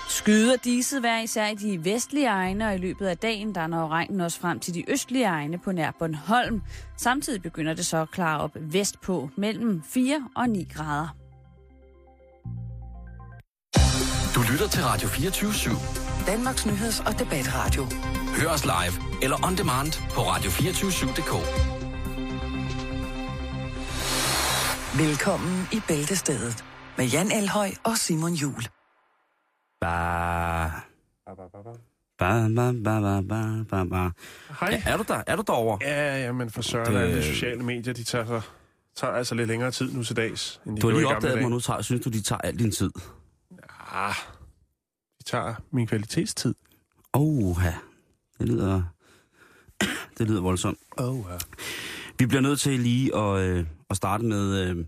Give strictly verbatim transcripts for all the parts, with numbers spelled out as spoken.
Skyder diset hver især i de vestlige egne, og i løbet af dagen, der når regnen også frem til de østlige egne på nær Bornholm. Samtidig begynder det så at klare op vestpå mellem fire og ni grader. Du lytter til Radio fireogtyve syv. Danmarks nyheds- og debatradio. Hør os live eller on demand på radio to fire syv punktum d k. Velkommen i Bæltestedet med Jan Elhøj og Simon Juhl. Ba. Ba, ba, ba, ba, ba, ba, ba. Hej. Ja, er du der? Er du derovre? Ja, ja, men for søren, Det- det... de sociale medier, de tager, så, tager altså lidt længere tid nu til dags, end de Du har gjorde lige i gamle opdaget dage. mig nu, tager, synes du, de tager al din tid? Ah, de tager min kvalitetstid. Åh, ja. Det lyder... det lyder voldsomt. Oh, ja. Vi bliver nødt til lige at, øh, at starte med, øh,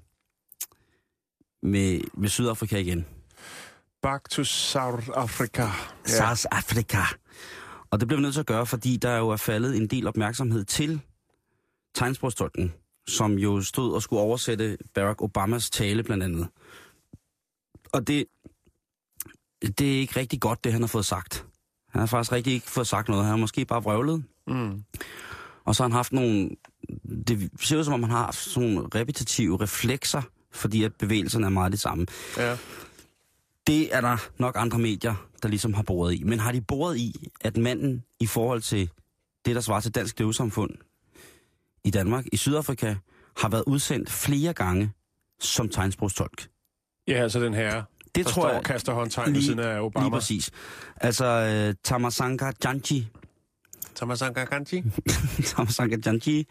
med, med Sydafrika igen. Back to South Africa. Ja. South Africa. Og det bliver vi nødt til at gøre, fordi der jo er faldet en del opmærksomhed til tegnsprogstolken, som jo stod og skulle oversætte Barack Obamas tale blandt andet. Og det, det er ikke rigtig godt, det han har fået sagt. Han har faktisk rigtig ikke fået sagt noget. Han har måske bare vrøvlet. Mm. Og så har han haft nogle... Det ser ud som om, han har haft sådan nogle repetitive reflekser, fordi at bevægelserne er meget det samme. Ja. Det er der nok andre medier, der ligesom har boret i. Men har de boret i, at manden i forhold til det, der svarer til Dansk Døvesamfund i Danmark, i Sydafrika, har været udsendt flere gange som tegnsprogstolk? Ja, altså den her, Det der tror står jeg og kaster håndtegn ved siden af Obama. Lige præcis. Altså, uh, Tamasanga Janji. Tamasanga Kanji. Tamasanga Janji.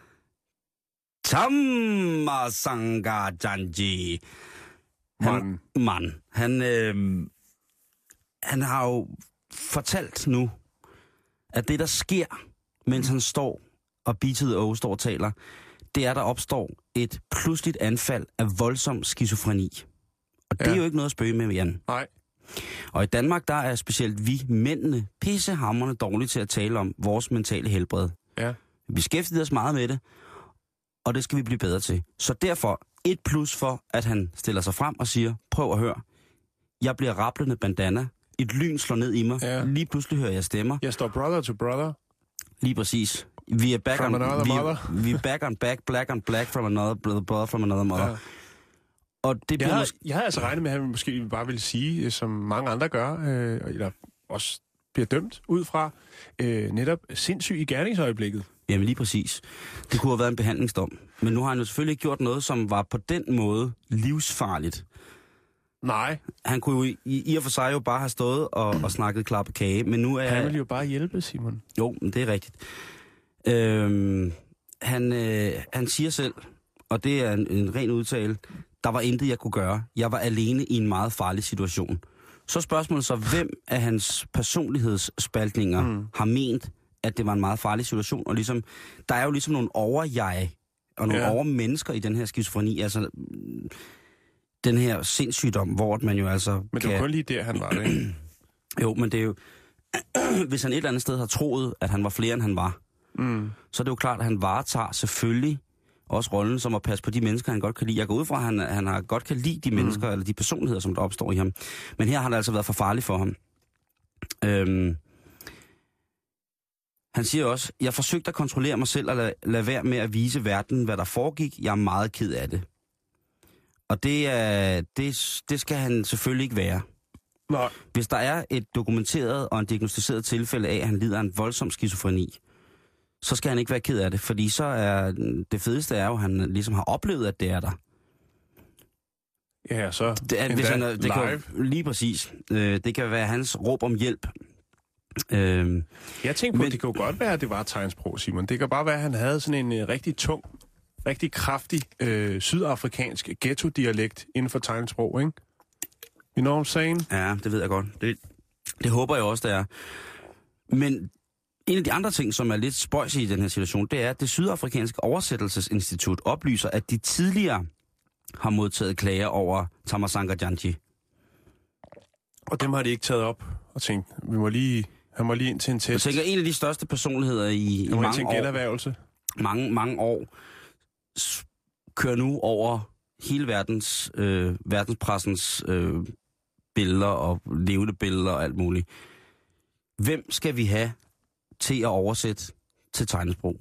Tamasanga Janji. Han, man. Han, øh, han har jo fortalt nu, at det, der sker, mens han står og Beated O står og taler, det er, der opstår et pludseligt anfald af voldsom skizofreni. Og det Ja. er jo ikke noget at spøge med, Jan. Nej. Og i Danmark, der er specielt vi mændene pissehamrende dårlige til at tale om vores mentale helbred. Ja. Vi beskæftiger os meget med det, og det skal vi blive bedre til. Så derfor et plus for, at han stiller sig frem og siger, prøv at høre, jeg bliver rablende bandana, et lyn slår ned i mig, Ja. lige pludselig hører jeg stemmer. Jeg står brother to brother. Lige præcis. Vi er back From on, another vi, mother. vi er back on back, black on black from another brother from another mother. Ja. Og det Jeg bliver havde, måske... jeg havde altså regnet med, at han måske bare ville sige, øh, som mange andre gør, øh, eller også bliver dømt ud fra, øh, netop sindssyg i gerningsøjeblikket. Jamen lige præcis. Det kunne have været en behandlingsdom. Men nu har han jo selvfølgelig ikke gjort noget, som var på den måde livsfarligt. Nej, Han kunne jo i, i og for sig jo bare have stået og, og snakket klappe kage, men nu er... han ville jo bare hjælpe, Simon. Jo, men det er rigtigt. Øhm, han, øh, han siger selv, og det er en, en ren udtale, der var intet, jeg kunne gøre. Jeg var alene i en meget farlig situation. Så spørgsmålet så, hvem af hans personlighedsspaltninger mm. har ment, at det var en meget farlig situation? Og ligesom, der er jo ligesom nogle over-jeg og nogle Ja. over-mennesker i den her skizofreni, altså den her sindssygdom, hvor man jo altså Men det var kun lige der, han var det, ikke? Jo, men det er jo... Hvis han et eller andet sted har troet, at han var flere, end han var, Mm. så er det jo klart, at han varetager selvfølgelig også rollen som at passe på de mennesker, han godt kan lide. Jeg går ud fra, at han, han har godt kan lide de mennesker, mm. eller de personligheder, som der opstår i ham. Men her har det altså været for farligt for ham. Øhm, han siger også, jeg forsøgte at kontrollere mig selv og lade, lade være med at vise verden, hvad der foregik. Jeg er meget ked af det. Og det, er, det, det skal han selvfølgelig ikke være. Nej. Hvis der er et dokumenteret og en diagnostiseret tilfælde af, at han lider af en voldsom skizofreni, så skal han ikke være ked af det, fordi så er det fedeste er jo, at han ligesom har oplevet, at det er der. Ja, så Det, er, hvis han, er- det live. kan, jo- lige præcis. Øh, det kan være hans råb om hjælp. Øh, Jeg tænkte på, Men- at det kunne godt være, at det var tegnsprog, Simon. Det kan bare være, at han havde sådan en uh, rigtig tung, rigtig kraftig øh, sydafrikansk ghetto-dialekt inden for tegnsprog, ikke? You know what I'm saying? ja, det ved jeg godt. Det, det håber jeg også, det er. Men en af de andre ting, som er lidt spøjs i den her situation, det er, at det sydafrikanske oversættelsesinstitut oplyser, at de tidligere har modtaget klager over Tamasanga Janji. Og dem har de ikke taget op og tænkt, vi må lige, han må lige ind til en Jeg test. tænker, en af de største personligheder i, i Han må ind til mange en år, generhvervelse. mange, mange år, s- kører nu over hele verdens, øh, verdenspressens øh, billeder og levende billeder og alt muligt. Hvem skal vi have til at oversætte til tegnesprog?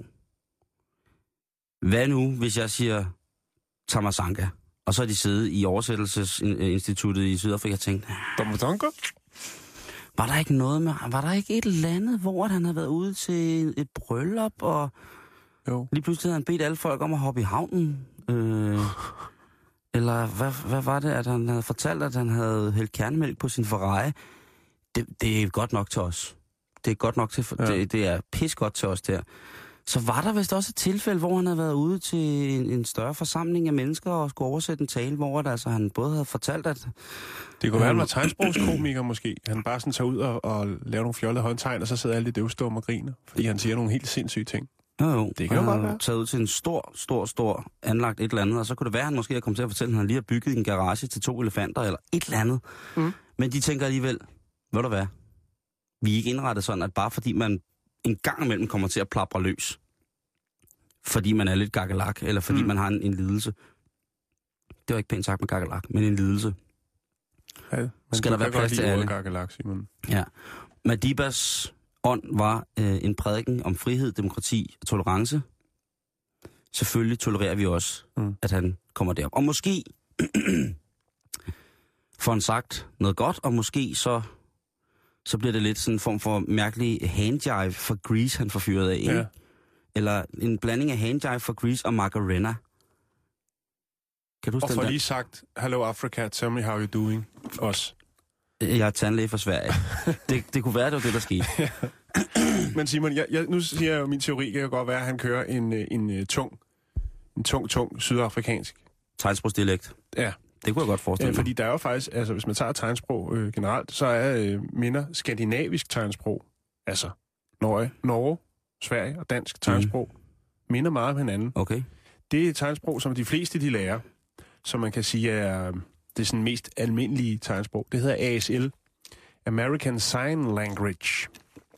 Hvad nu, hvis jeg siger Tamasanka, og så er de siddet i oversættelsesinstituttet i Sydafrika og tænkt, Tamasanka? Var der ikke noget med, var der ikke et eller andet, hvor han havde været ude til et bryllup, og jo. Lige pludselig havde han bedt alle folk om at hoppe i havnen? Øh, eller hvad, hvad var det, at han havde fortalt, at han havde hældt kernemælk på sin Ferrari? Det, det er godt nok til os. Det er godt nok til, ja. det, det er pis godt til os der. Så var der vist også et tilfælde, hvor han havde været ude til en, en større forsamling af mennesker og skulle oversætte en tale, hvor der, altså, han både havde fortalt, at... Det kunne være, han var tegnsprogskomiker måske. Han bare sådan tager ud og, og laver nogle fjollede håndtegn, og så sidder alle de døvstumme og griner, fordi han siger nogle helt sindssyge ting. Jo, jo. Det kan jo godt være. Taget ud til en stor, stor, stor anlagt et eller andet, og så kunne det være, at han måske havde kommet til at fortælle, at han lige har bygget en garage til to elefanter, eller et eller andet. Mm. Men de tænker alligevel, ved du hvad, vi er ikke indrettet sådan, at bare fordi man en gang imellem kommer til at plapre løs, fordi man er lidt gakkelak, eller fordi mm. man har en, en lidelse. Det var ikke pænt sagt med gakkelak, men en lidelse. Ja, skal der være plads til alle. Gakkelak, Simon. Ja. Madibas ånd var øh, en prædiken om frihed, demokrati og tolerance. Selvfølgelig tolererer vi også, mm. at han kommer derop. Og måske får han sagt noget godt, og måske så, så bliver det lidt sådan en form for mærkelig handjive for Grease, han får fyret af, ikke? Ja. Eller en blanding af handjive for Grease og Macarena. Kan du og for lige sagt, hello Africa, tell me how you're doing, os. Jeg er tandlæge for Sverige. det, det kunne være, det var det, der skete. Ja. Men Simon, jeg, jeg, nu siger jeg jo, min teori kan jo godt være, at han kører en, en, en tung, en tung, tung sydafrikansk tegnsprogsdialekt. Ja. Det kunne jeg godt forestille mig. Ja, fordi der er jo faktisk, altså hvis man tager tegnsprog øh, generelt, så er øh, minder skandinavisk tegnsprog, altså Norge, Norge, Sverige og dansk tegnsprog, mm. minder meget om hinanden. Okay. Det er tegnsprog, som de fleste de lærer, som man kan sige er det er sådan mest almindelige tegnsprog. Det hedder A S L, American Sign Language.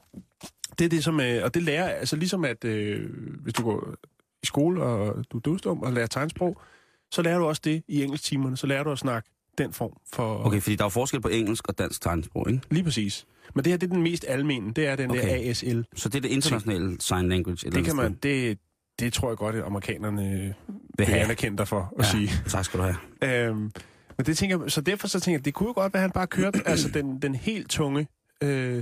Det er det, som, øh, og det lærer, altså ligesom at, øh, hvis du går i skole, og du er døvstum og lærer tegnsprog, så lærer du også det i engelsktimerne, så lærer du at snakke den form for... Okay, fordi der er forskel på engelsk og dansk tegnsprog, ikke? Lige præcis. Men det her, det er den mest almene, det er den okay. der A S L. Så det er det internationale sign language? Det kan man, det, det tror jeg godt, at amerikanerne vil anerkende dig for at ja, sige. Tak skal du have. Øhm, men det tænker jeg, så derfor så tænker jeg, det kunne jo godt være, at han bare kørte altså den, den helt tunge øh,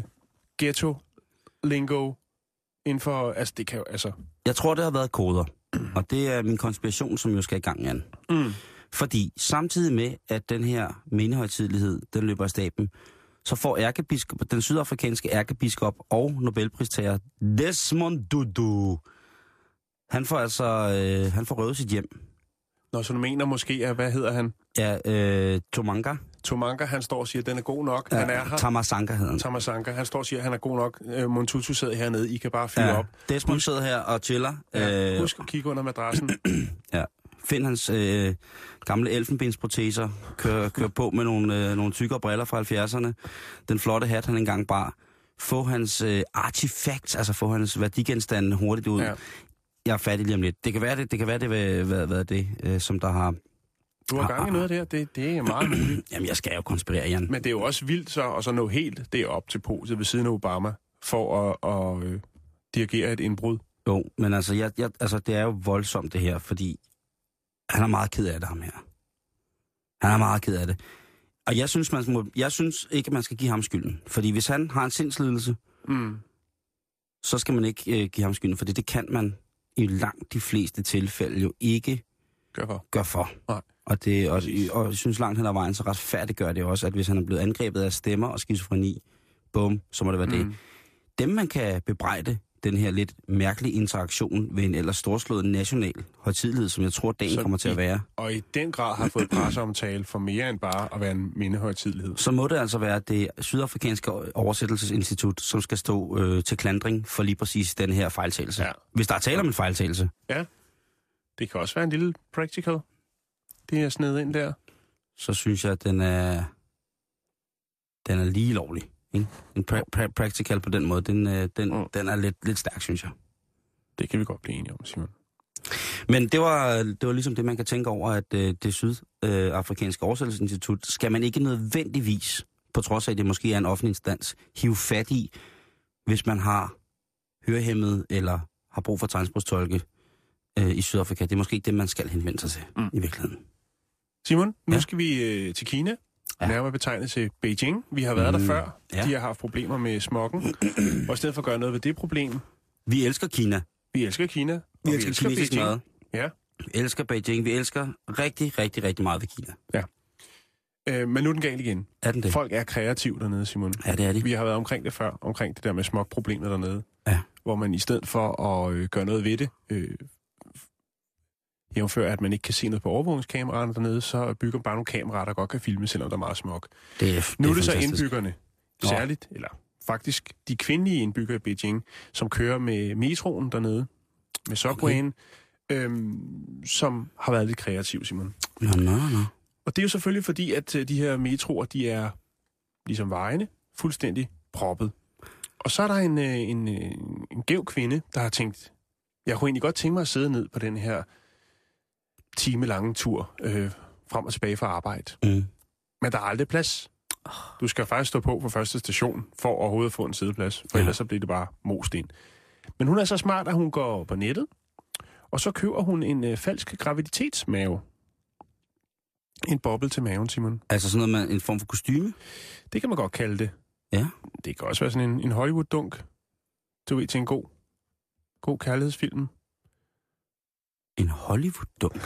ghetto-lingo inden for, altså det kan jo, altså... Jeg tror, det har været koder, og det er min konspiration, som jo skal i gang igen. Mm. Fordi samtidig med, at den her mindehøjtidelighed, den løber af staben, så får ærkebiskop, den sydafrikanske ærkebiskop og Nobelpristager Desmond Tutu, han får altså, øh, han får røvet sit hjem. Nå, så du mener måske, at, hvad hedder han? Ja, øh, Tomanga. Tomanga, han står og siger, at den er god nok. Ja, han er her. Tamasanka hedder han. Tamasanka, han står og siger, at han er god nok. Øh, Montutu sidder hernede, I kan bare fyre ja, op. Desmond sidder her og chiller. Ja, øh, husk at kigge under madrassen. Ja, find hans øh, gamle elfenbensproteser, kør, kør på med nogle, øh, nogle tykkere briller fra halvfjerdserne, den flotte hat, han engang bar. Få hans øh, artifacts, altså få hans værdigenstande hurtigt ud. Ja. Jeg er færdig lige om lidt. Det kan være det, det kan være det, hvad, hvad, hvad det øh, som der har... Du har gang i noget af det her, det, det er meget muligt. Jamen, jeg skal jo konspirere, Jan. Men det er jo også vildt så, og så nå helt det op til poset ved siden af Obama, for at, at øh, dirigere et indbrud. Jo, men altså, jeg, jeg, altså, det er jo voldsomt det her, fordi han er meget ked af det, ham her. Han er meget ked af det. Og jeg synes, man må, jeg synes ikke, at man skal give ham skylden. Fordi hvis han har en sindslidelse, mm. så skal man ikke øh, give ham skylden, fordi det kan man i langt de fleste tilfælde jo ikke gør for. Gør for. Nej. Og, det, og, og jeg synes langt hen ad vejen, så retfærdiggør det også, at hvis han er blevet angrebet af stemmer og skizofreni, bum, så må det være mm. det. Dem, man kan bebrejde den her lidt mærkelige interaktion ved en ellers storslået national højtidelighed, som jeg tror, dagen så kommer til i, at være. Og i den grad har fået presseomtale for mere end bare at være en mindehøjtidelighed. Så må det altså være det sydafrikanske oversættelsesinstitut, som skal stå øh, til klandring for lige præcis den her fejltagelse. Ja. Hvis der er tale om en fejltagelse. Ja, det kan også være en lille practical. Det er sned ind der. Så synes jeg, at den er, den er lige lovlig. Ikke? En pra- pra- practical på den måde, den, den, mm. den er lidt, lidt stærk, synes jeg. Det kan vi godt blive enige om, Simon. Men det var, det var ligesom det, man kan tænke over, at øh, det sydafrikanske øh, oversættelsesinstitut skal man ikke nødvendigvis, på trods af, at det måske er en offentlig instans, hive fat i, hvis man har hørehæmmet eller har brug for tegnsprogstolke øh, i Sydafrika. Det er måske ikke det, man skal henvende sig til mm. i virkeligheden. Simon, nu ja. skal vi øh, til Kina. Ja. Nærmere betegnet til Beijing. Vi har været mm. der før. Ja. De har haft problemer med smoggen. Og i stedet for at gøre noget ved det problem... Vi elsker Kina. Vi elsker Kina. Vi, vi elsker, elsker kinesisk Beijing. mad. Ja. Vi elsker Beijing. Vi elsker rigtig, rigtig, rigtig meget ved Kina. Ja. Øh, men nu er den galt igen. Er den det? Folk er kreative dernede, Simon. Ja, det er de. Vi har været omkring det før. Omkring det der med smogproblemet dernede. Ja. Hvor man i stedet for at øh, gøre noget ved det... Øh, jævnfør, at man ikke kan se noget på overvågningskameraerne dernede, så bygger man bare nogle kameraer, der godt kan filme, selvom der er meget smog. Det er, det nu er er det så fantastisk. indbyggerne, særligt, eller faktisk de kvindelige indbyggere i Beijing, som kører med metroen dernede, med subwayen, okay. øhm, som har været lidt kreativ, Simon. Nå, nå, nå. Og det er jo selvfølgelig fordi, at de her metroer, de er ligesom vejene, fuldstændig proppet. Og så er der en, en, en, en gæv kvinde, der har tænkt, jeg kunne egentlig godt tænke mig at sidde ned på den her timelange tur øh, frem og tilbage fra arbejde. Mm. Men der er aldrig plads. Du skal faktisk stå på på første station, for overhovedet at få en sædeplads, for ja. ellers så bliver det bare mosten. Men hun er så smart, at hun går på nettet, og så køber hun en øh, falsk graviditetsmave. En boble til maven, Simon. Altså sådan noget med en form for kostyme? Det kan man godt kalde det. Ja. Det kan også være sådan en, en Hollywood-dunk. Du ved, til en god, god kærlighedsfilm. En Hollywood-dunk?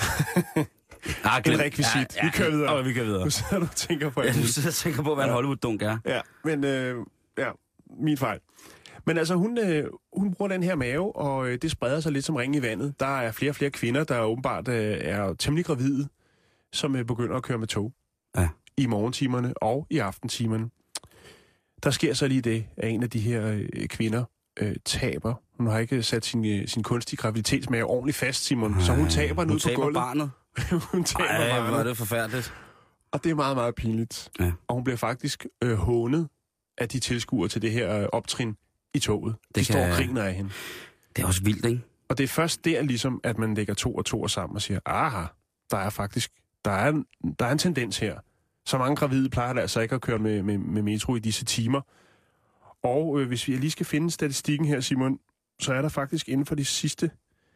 ah, en rekvisit. Ja, ja, vi kører videre. Ja, vi kører videre. Nu sidder du og tænker på... Ja, du sidder og tænker på, hvad en Hollywood-dunk er. Ja, men... Øh, ja, min fejl. Men altså, hun, øh, hun bruger den her mave, og øh, det spreder sig lidt som ring i vandet. Der er flere og flere kvinder, der åbenbart øh, er temmelig gravide, som øh, begynder at køre med tog. Ja. I morgentimerne og i aftentimerne. Der sker så lige det, at en af de her øh, kvinder øh, taber. Hun har ikke sat sin, øh, sin kunstige graviditetsmave ordentligt fast, Simon. Ej, så hun taber den ud på gulvet. Barnet. hun taber Ej, barnet. hvor er det forfærdeligt. Og det er meget, meget pinligt. Ja. Og hun bliver faktisk øh, hånet af de tilskuere til det her øh, optrin i toget. De det står og griner af hende. Det er også vildt, ikke? Og det er først der ligesom, at man lægger to og to sammen og siger, aha, der er faktisk, der er, en, der er en tendens her. Så mange gravide plejer der altså ikke at køre med, med, med metro i disse timer. Og øh, hvis vi lige skal finde statistikken her, Simon, så er der faktisk inden for de sidste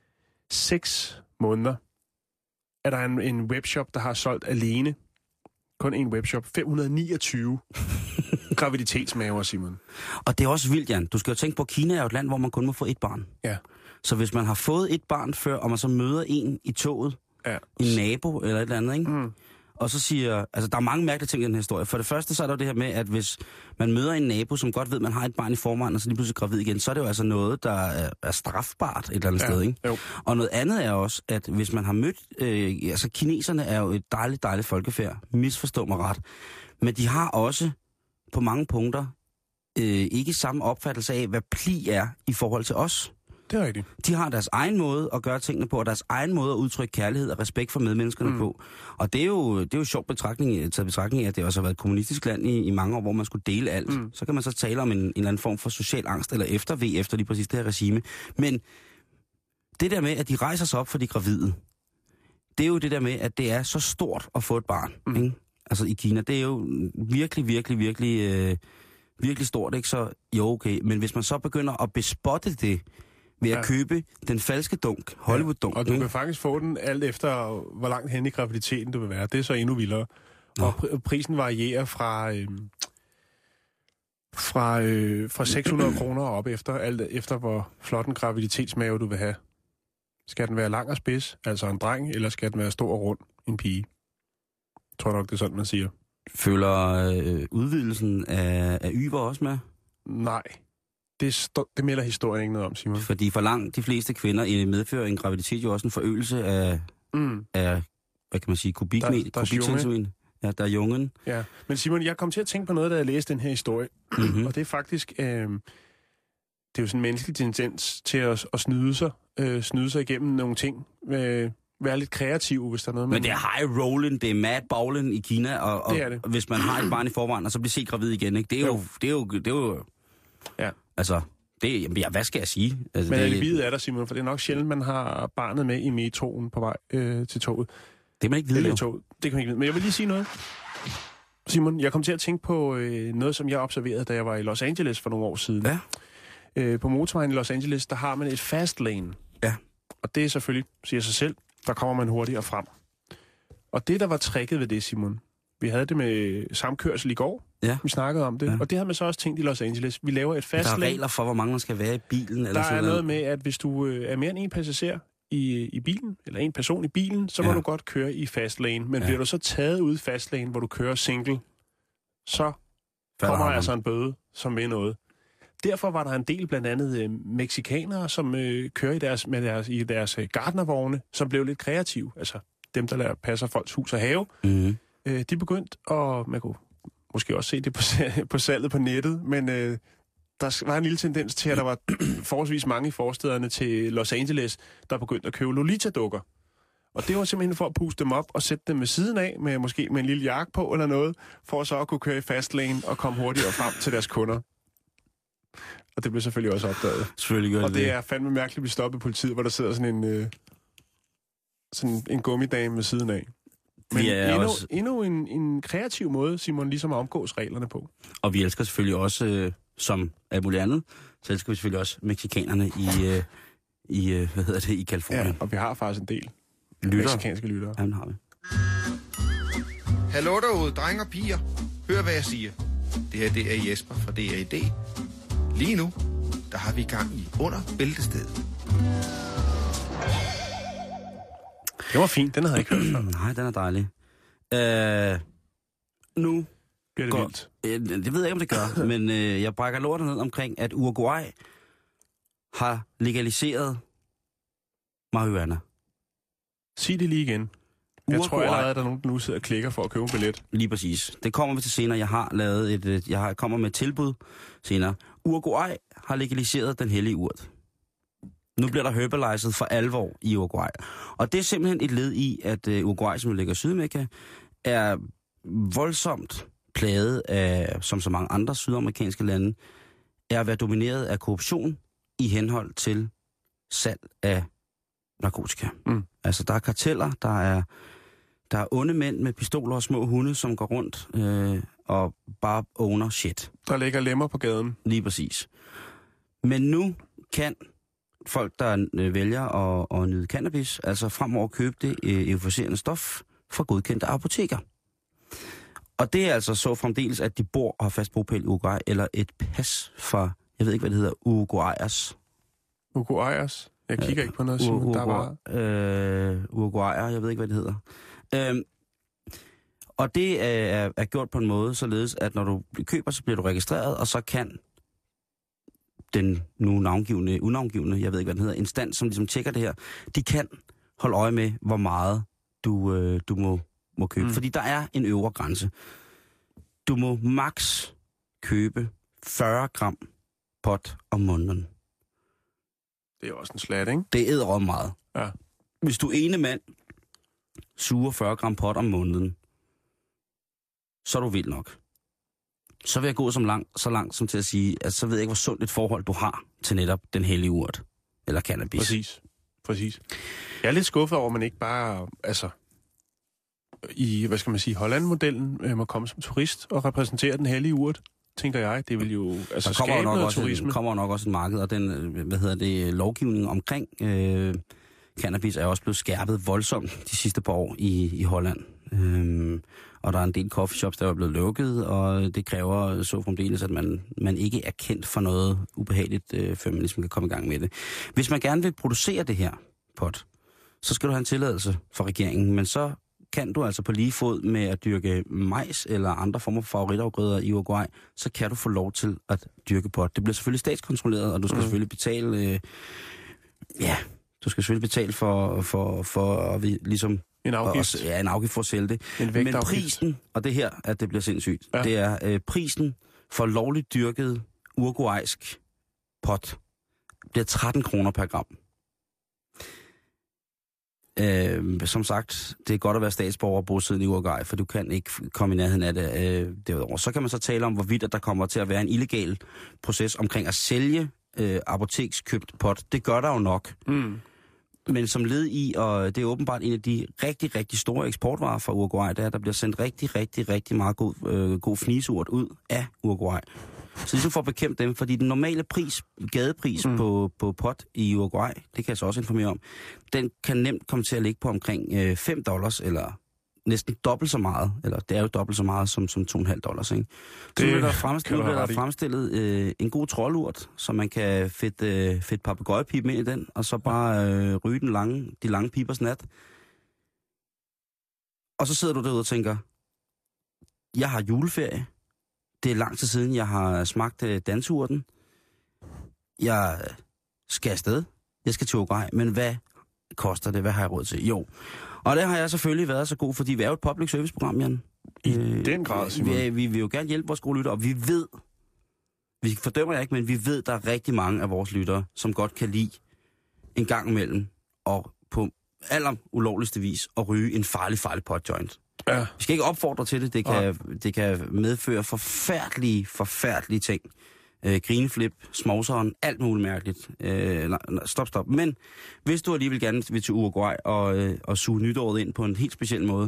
seks måneder, er der en, en webshop, der har solgt alene, kun en webshop, fem hundrede niogtyve graviditetsmaver, Simon. Og det er også vildt, Jan. Du skal jo tænke på, at Kina er jo et land, hvor man kun må få et barn. Ja. Så hvis man har fået et barn før, og man så møder en i toget, ja. En nabo eller et eller andet, ikke? Mm. Og så siger, altså der er mange mærkelige ting i den her historie. For det første så er der jo det her med, at hvis man møder en nabo, som godt ved, at man har et barn i forvejen, og så lige pludselig gravid igen, så er det jo altså noget, der er, er strafbart et eller andet ja, sted, ikke? Jo. Og noget andet er også, at hvis man har mødt, øh, altså kineserne er jo et dejligt, dejligt folkefærd, misforstå mig ret, men de har også på mange punkter øh, ikke samme opfattelse af, hvad pli er i forhold til os. Det er rigtigt. De har deres egen måde at gøre tingene på, og deres egen måde at udtrykke kærlighed og respekt for medmenneskerne mm. på. Og det er jo, det er jo sjovt betragtning, taget betragtning af, at det også har været et kommunistisk land i, i mange år, hvor man skulle dele alt. Mm. Så kan man så tale om en, en eller anden form for social angst, eller efterved efter lige præcis det her regime. Men det der med, at de rejser sig op for de gravide, det er jo det der med, at det er så stort at få et barn, mm. ikke? Altså i Kina, det er jo virkelig, virkelig, virkelig, øh, virkelig stort, ikke? Så jo, okay. Men hvis man så begynder at bespotte det, ved at ja. købe den falske dunk, Hollywood-dunk. Ja, og du kan faktisk få den alt efter, hvor langt hen i graviditeten du vil være. Det er så endnu vildere. Nå. Og pr- prisen varierer fra, øh, fra, øh, fra seks hundrede kroner op efter, alt efter hvor flot en graviditetsmave du vil have. Skal den være lang og spids, altså en dreng, eller skal den være stor og rund, en pige? Jeg tror nok, det er sådan, man siger. Føler øh, udvidelsen af, af yver også med? Nej. Det, st- det melder historien ikke noget om, Simon. Fordi for langt de fleste kvinder medfører en graviditet jo også en forøgelse af, mm. af hvad kan man sige, kubikmeter, kubikcentimeter. Ja, der er jungen. Ja, men Simon, jeg kom til at tænke på noget, da jeg læste den her historie. Mm-hmm. Og det er faktisk, øh, det er jo sådan en menneskelig tendens til at, at snyde sig, øh, snyde sig igennem nogle ting. Øh, være lidt kreativ, hvis der er noget med. Men det er high rolling, det er mad bowling i Kina, og, og det er det. Hvis man har et barn i forvejen, og så bliver set gravid igen, ikke? Det er jo, jo. Det er jo, det er jo, ja. Altså, det, jamen, ja, hvad skal jeg sige? Altså, Men det, alibiet er der, Simon, for det er nok sjældent, man har barnet med i metroen på vej øh, til toget. Det kan man ikke vide, Eller jo. toget. Det kan man ikke vide. Men jeg vil lige sige noget. Simon, jeg kom til at tænke på øh, noget, som jeg observerede, da jeg var i Los Angeles for nogle år siden. Ja. Øh, på motorvejen i Los Angeles, der har man et fast lane. Ja. Og det er selvfølgelig, siger sig selv, der kommer man hurtigere frem. Og det, der var tricket ved det, Simon, vi havde det med samkørsel i går. Ja. Vi snakkede om det. Ja. Og det har man så også tænkt i Los Angeles. Vi laver et fast Der er lane. regler for, hvor mange man skal være i bilen. Eller Der sådan er noget med, at hvis du øh, er mere end en passager i, i bilen, eller en person i bilen, så må Ja. du godt køre i fast lane. Men Ja. bliver du så taget ud i fast lane, hvor du kører single, så Falder kommer hammeren. altså en bøde, som vil noget. Derfor var der en del blandt andet øh, mexikanere, som øh, kører i deres, med deres, i deres øh, gartnervogne, som blev lidt kreative. Altså dem, der lader, passer folks hus og have. Mm-hmm. Øh, de begyndte, og man kunne måske også se det på, på salget på nettet, men øh, der var en lille tendens til, at der var forholdsvis mange i forstederne til Los Angeles, der begyndte at købe Lolita-dukker. Og det var simpelthen for at puste dem op og sætte dem ved siden af, med måske med en lille jakke på eller noget, for så at kunne køre i fast lane og komme hurtigere frem til deres kunder. Og det blev selvfølgelig også opdaget. Selvfølgelig gør Og det det det. er fandme mærkeligt, at vi stopper politiet, hvor der sidder sådan en, øh, sådan en gummidame ved siden af. Men Vi er endnu, også- endnu en, en kreativ måde, Simon, ligesom at omgås reglerne på. Og vi elsker selvfølgelig også, øh, som alt muligt andet, så elsker vi selvfølgelig også mexikanerne i, øh, i øh, hvad hedder det, i Kalifornien. Ja, og vi har faktisk en del Lytter. mexikanske lyttere. Ja, den har vi. Hallo derude, drenge og piger. Hør, hvad jeg siger. Det her, det er Jesper fra D R I D. Lige nu, der har vi gang i Under Bæltestedet. Det var fint, den havde jeg ikke hørt før. Nej, den er dejlig. Øh, nu Bliver det går, vildt. øh, det ved jeg ikke, om det gør, men øh, jeg brækker lortet ned omkring, at Uruguay har legaliseret marihuana. Sig det lige igen. Jeg Uruguay- tror allerede, at der er nogen, der nu sidder og klikker for at købe en billet. Lige præcis. Det kommer vi til senere. Jeg har lavet et, et jeg har, kommer med et tilbud senere. Uruguay har legaliseret den hellige urt. Nu bliver der herbalized for alvor i Uruguay. Og det er simpelthen et led i, at uh, Uruguay, som ligger i Sydamerika, er voldsomt plaget af, som så mange andre sydamerikanske lande, er at være domineret af korruption i henhold til salg af narkotika. Mm. Altså, der er karteller, der er, der er onde mænd med pistoler og små hunde, som går rundt øh, og bare owner shit. Der ligger lemmer på gaden. Lige præcis. Men nu kan folk, der øh, vælger at, at nyde cannabis, altså fremover købe det øh, euforiserende stof fra godkendte apoteker. Og det er altså så fremdeles, at de bor og har fast bopæl i Uruguay, eller et pas fra, jeg ved ikke, hvad det hedder, Uruguayers. Uruguayers. Jeg kigger ikke på noget, Simon. Der var... Øh, Uruguayer, jeg ved ikke, hvad det hedder. Øhm, og det er, er gjort på en måde, således at når du køber, så bliver du registreret, og så kan den nu navngivende, unavngivende, jeg ved ikke, hvad den hedder, instans, som ligesom tjekker det her, de kan holde øje med, hvor meget du, øh, du må, må købe. Mm. Fordi der er en øvre grænse. Du må max købe fyrre gram pot om måneden. Det er også en slat, ikke? Det æder om meget. Ja. Hvis du ene mand suger fyrre gram pot om måneden, så er du vild nok. Så vil jeg gå som lang, så langt som til at sige, at så ved jeg ikke, hvor sundt et forhold du har til netop den hellige urt, eller cannabis. Præcis. Præcis. Jeg er lidt skuffet over, at man ikke bare, altså, i, hvad skal man sige, Holland-modellen øh, må komme som turist og repræsentere den hellige urt, tænker jeg. Det vil jo altså Der kommer skabe nok noget også, turisme. kommer nok også et marked, og den, øh, hvad hedder det, lovgivning omkring øh, cannabis er også blevet skærpet voldsomt de sidste par år i, i Holland. Øhm, og der er en del coffeeshops, der er blevet lukket, og det kræver så fremdeles, at man, man ikke er kendt for noget ubehageligt, øh, før man ligesom kan komme i gang med det. Hvis man gerne vil producere det her pot, så skal du have en tilladelse fra regeringen, men så kan du altså på lige fod med at dyrke majs eller andre former for favoritafgrøder i Uruguay, så kan du få lov til at dyrke pot. Det bliver selvfølgelig statskontrolleret, og du skal mm. selvfølgelig betale, øh, ja, du skal selvfølgelig betale for, for, for at vi ligesom En afgift. Også, ja, en afgift for at sælge det. En Men vægtafgift. prisen, og det her, at det bliver sindssygt, Ja. ja. det er øh, prisen for lovligt dyrket uruguaysk pot bliver tretten kroner per gram. Øh, som sagt, det er godt at være statsborger og bosiddende i Uruguay, for du kan ikke komme i nærheden af det øh, derudover. Så kan man så tale om, hvorvidt at der kommer til at være en illegal proces omkring at sælge øh, apotekskøbt pot. Det gør der jo nok. Mm. Men som led i, og det er åbenbart en af de rigtig, rigtig store eksportvarer fra Uruguay, der, der bliver sendt rigtig, rigtig, rigtig meget god, øh, god fnisurt ud af Uruguay. Så ligesom for at bekæmpe dem, fordi den normale pris, gadepris mm. på, på pot i Uruguay, det kan jeg så også informere om, den kan nemt komme til at ligge på omkring øh, fem dollars, eller næsten dobbelt så meget, eller det er jo dobbelt så meget som, som to komma fem dollars, ikke? Så det bliver der fremstillet, bliver der fremstillet øh, en god troldurt, så man kan fedte øh, fedt papegøjepipe ind i den, og så bare øh, ryge den lange, de lange pibers nat. Og så sidder du derude og tænker, jeg har juleferie. Det er lang tid siden, jeg har smagt øh, dansurten. Jeg skal afsted. Jeg skal til Uruguay, men hvad koster det? Hvad har jeg råd til? Jo. Og det har jeg selvfølgelig været så god, fordi vi er jo et public service-program, Jan. I øh, den grad, Simon. Vi, vi vil jo gerne hjælpe vores gode lyttere, og vi ved, vi fordømmer jer ikke, men vi ved, der er rigtig mange af vores lyttere, som godt kan lide en gang imellem, og på aller ulovligste vis, at ryge en farlig, farlig potjoint. Ja. Vi skal ikke opfordre til det. Det kan, ja. det kan medføre forfærdelige, forfærdelige ting. Øh, grineflip, smovseren, alt muligt mærkeligt. Øh, nej, stop, stop. Men hvis du alligevel gerne vil til Uruguay og, øh, og suge nytåret ind på en helt speciel måde,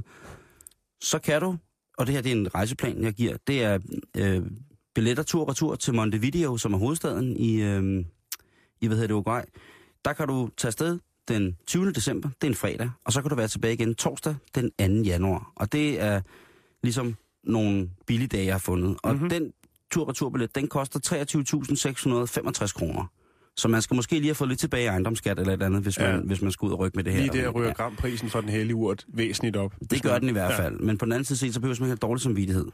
så kan du, og det her det er en rejseplan, jeg giver, det er øh, billetter tur og retur til Montevideo, som er hovedstaden i, øh, i hvad hedder det, Uruguay. Der kan du tage afsted den tyvende december, det er en fredag, og så kan du være tilbage igen torsdag den anden januar. Og det er ligesom nogle billige dage, jeg har fundet. Og mm-hmm. den tur-returbillet, den koster treogtyve tusind seks hundrede og femogtres kroner. Så man skal måske lige have fået lidt tilbage i ejendomsskat eller et andet, hvis man, ja. hvis man skal ud og rykke med det her. Lige der ryger gramprisen for den hellige urt væsentligt op. Det gør man... den i hvert fald. Ja. Men på den anden side, så behøver man ikke have dårlig samvittighed.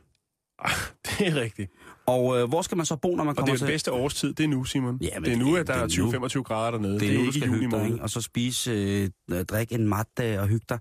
Det er rigtigt. Og øh, hvor skal man så bo, når man og kommer til... Og det er den bedste årstid, det er nu, Simon. Ja, det er nu, at der er tyve til femogtyve grader dernede. Det er, det er nu, du skal hygge dig, og så spise, øh, drikke en matte og hygge dig.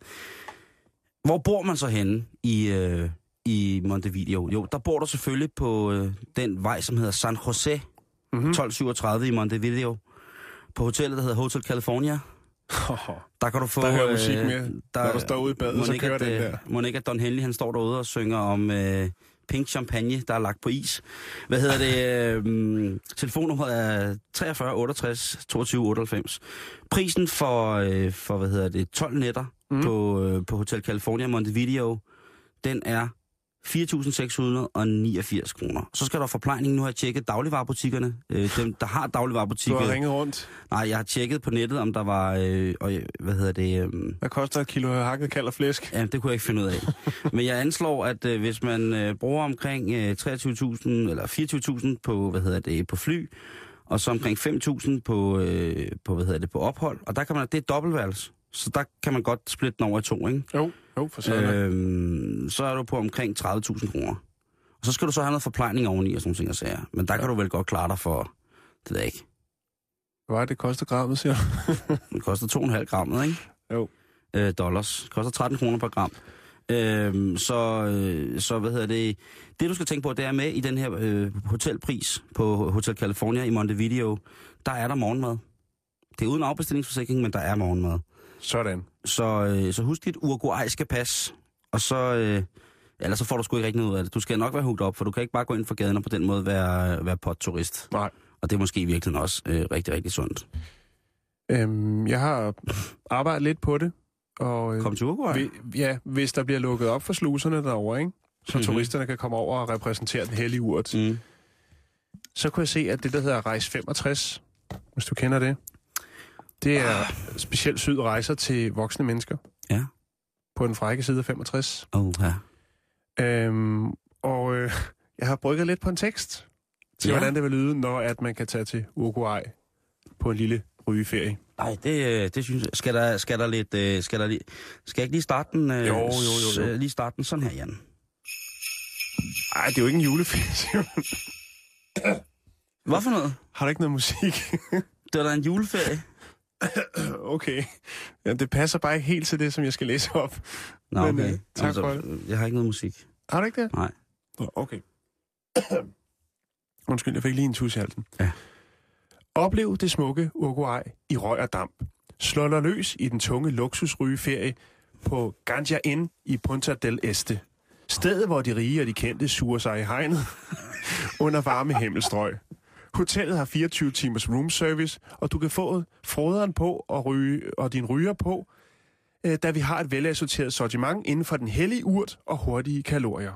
Hvor bor man så henne i, øh, i Montevideo? Jo, der bor du selvfølgelig på øh, den vej, som hedder San Jose, mm-hmm. tolv syvogtredive i Montevideo. På hotellet, der hedder Hotel California. Oh, der kan du få... Der hører musik med, der, når du står ude i badet, så kører den der. Monica Don Henley, han står derude og synger om... Øh, pink champagne, der er lagt på is. Hvad hedder det? Øh, telefonnummeret er treogfyrre otteogtres toogtyve otteoghalvfems. Prisen for, øh, for hvad hedder det, tolv nætter mm. på, øh, på Hotel California Montevideo, den er fire tusind seks hundrede og niogfirs kroner. Så skal der forplejning. Nu har jeg tjekket dagligvarebutikkerne. Øh, dem, der har dagligvarebutikker. Du har ringet rundt? Nej, jeg har tjekket på nettet, om der var... Øh, og, hvad hedder det? Øh, hvad koster et kilo hakket kald og flæsk? Ja, det kunne jeg ikke finde ud af. Men jeg anslår, at øh, hvis man øh, bruger omkring øh, treogtyve tusind eller fireogtyve tusind på, hvad hedder det, på fly, og så omkring fem tusind på, øh, på, hvad hedder det, på ophold, og der kan man... Det er dobbeltværelse. Så der kan man godt splitte den over i to, ikke? Jo, jo, for sådan øhm, så er du på omkring tredive tusind kroner. Og så skal du så have noget forplejning oveni og sådan nogle ting, jeg siger. Men der ja. kan du vel godt klare dig for, det ved jeg ikke. Hvad er det, koster grammet, siger du? Det koster to komma fem grammet, ikke? Jo. Øh, dollars. Det koster tretten kroner per gram. Øhm, så, øh, så, hvad hedder det? Det, du skal tænke på, det er med i den her øh, hotelpris på Hotel California i Montevideo. Der er der morgenmad. Det er uden afbestillingsforsikring, men der er morgenmad. Sådan. Så, øh, så husk dit uruguayske pas, og så, øh, ellers så får du sgu ikke rigtig noget ud af det. Du skal nok være hooked op, for du kan ikke bare gå ind for gaden og på den måde være, være potturist. Nej. Og det er måske i virkeligheden også øh, rigtig, rigtig sundt. Øhm, jeg har arbejdet lidt på det. Og, øh, Kom til Uruguay? Vi, ja, hvis der bliver lukket op for sluserne derovre, ikke? Så mm-hmm. turisterne kan komme over og repræsentere den hellige urt. Mm. Så kunne jeg se, at det, der hedder Rejse femogtres, hvis du kender det, det er ah. specielt syd rejser til voksne mennesker. Ja. På den frække side af femogtres. Oh, ja. Øhm, og øh, jeg har brygget lidt på en tekst til, ja. hvordan det vil lyde, når at man kan tage til Uruguay på en lille rygeferie. Nej, det, det synes jeg. Skal der, skal der lidt... Øh, skal, der lige, skal jeg ikke lige starte den? Øh, jo, jo, jo, jo. Lige starte den sådan her, Jan. Nej, det er jo ikke en juleferie. Hvad for noget? Har du ikke noget musik? Det var da en juleferie. Okay. Ja, det passer bare ikke helt til det, som jeg skal læse op. Nå, okay. Men, uh, tak altså, for det. Jeg har ikke noget musik. Har du ikke det? Nej. Okay. Undskyld, jeg fik lige en tus i halsen. Ja. Oplev det smukke Uruguay i røg og damp. Slå dig løs i den tunge luksusrygeferie på Ganja Inn i Punta del Este. Stedet, hvor de rige og de kendte suger sig i hegnet under varme himmelstrøg. Hotellet har fireogtyve timers room service, og du kan få froderen på og, ryge, og din ryger på, øh, da vi har et velassorteret sortiment inden for den hellige urt og hurtige kalorier.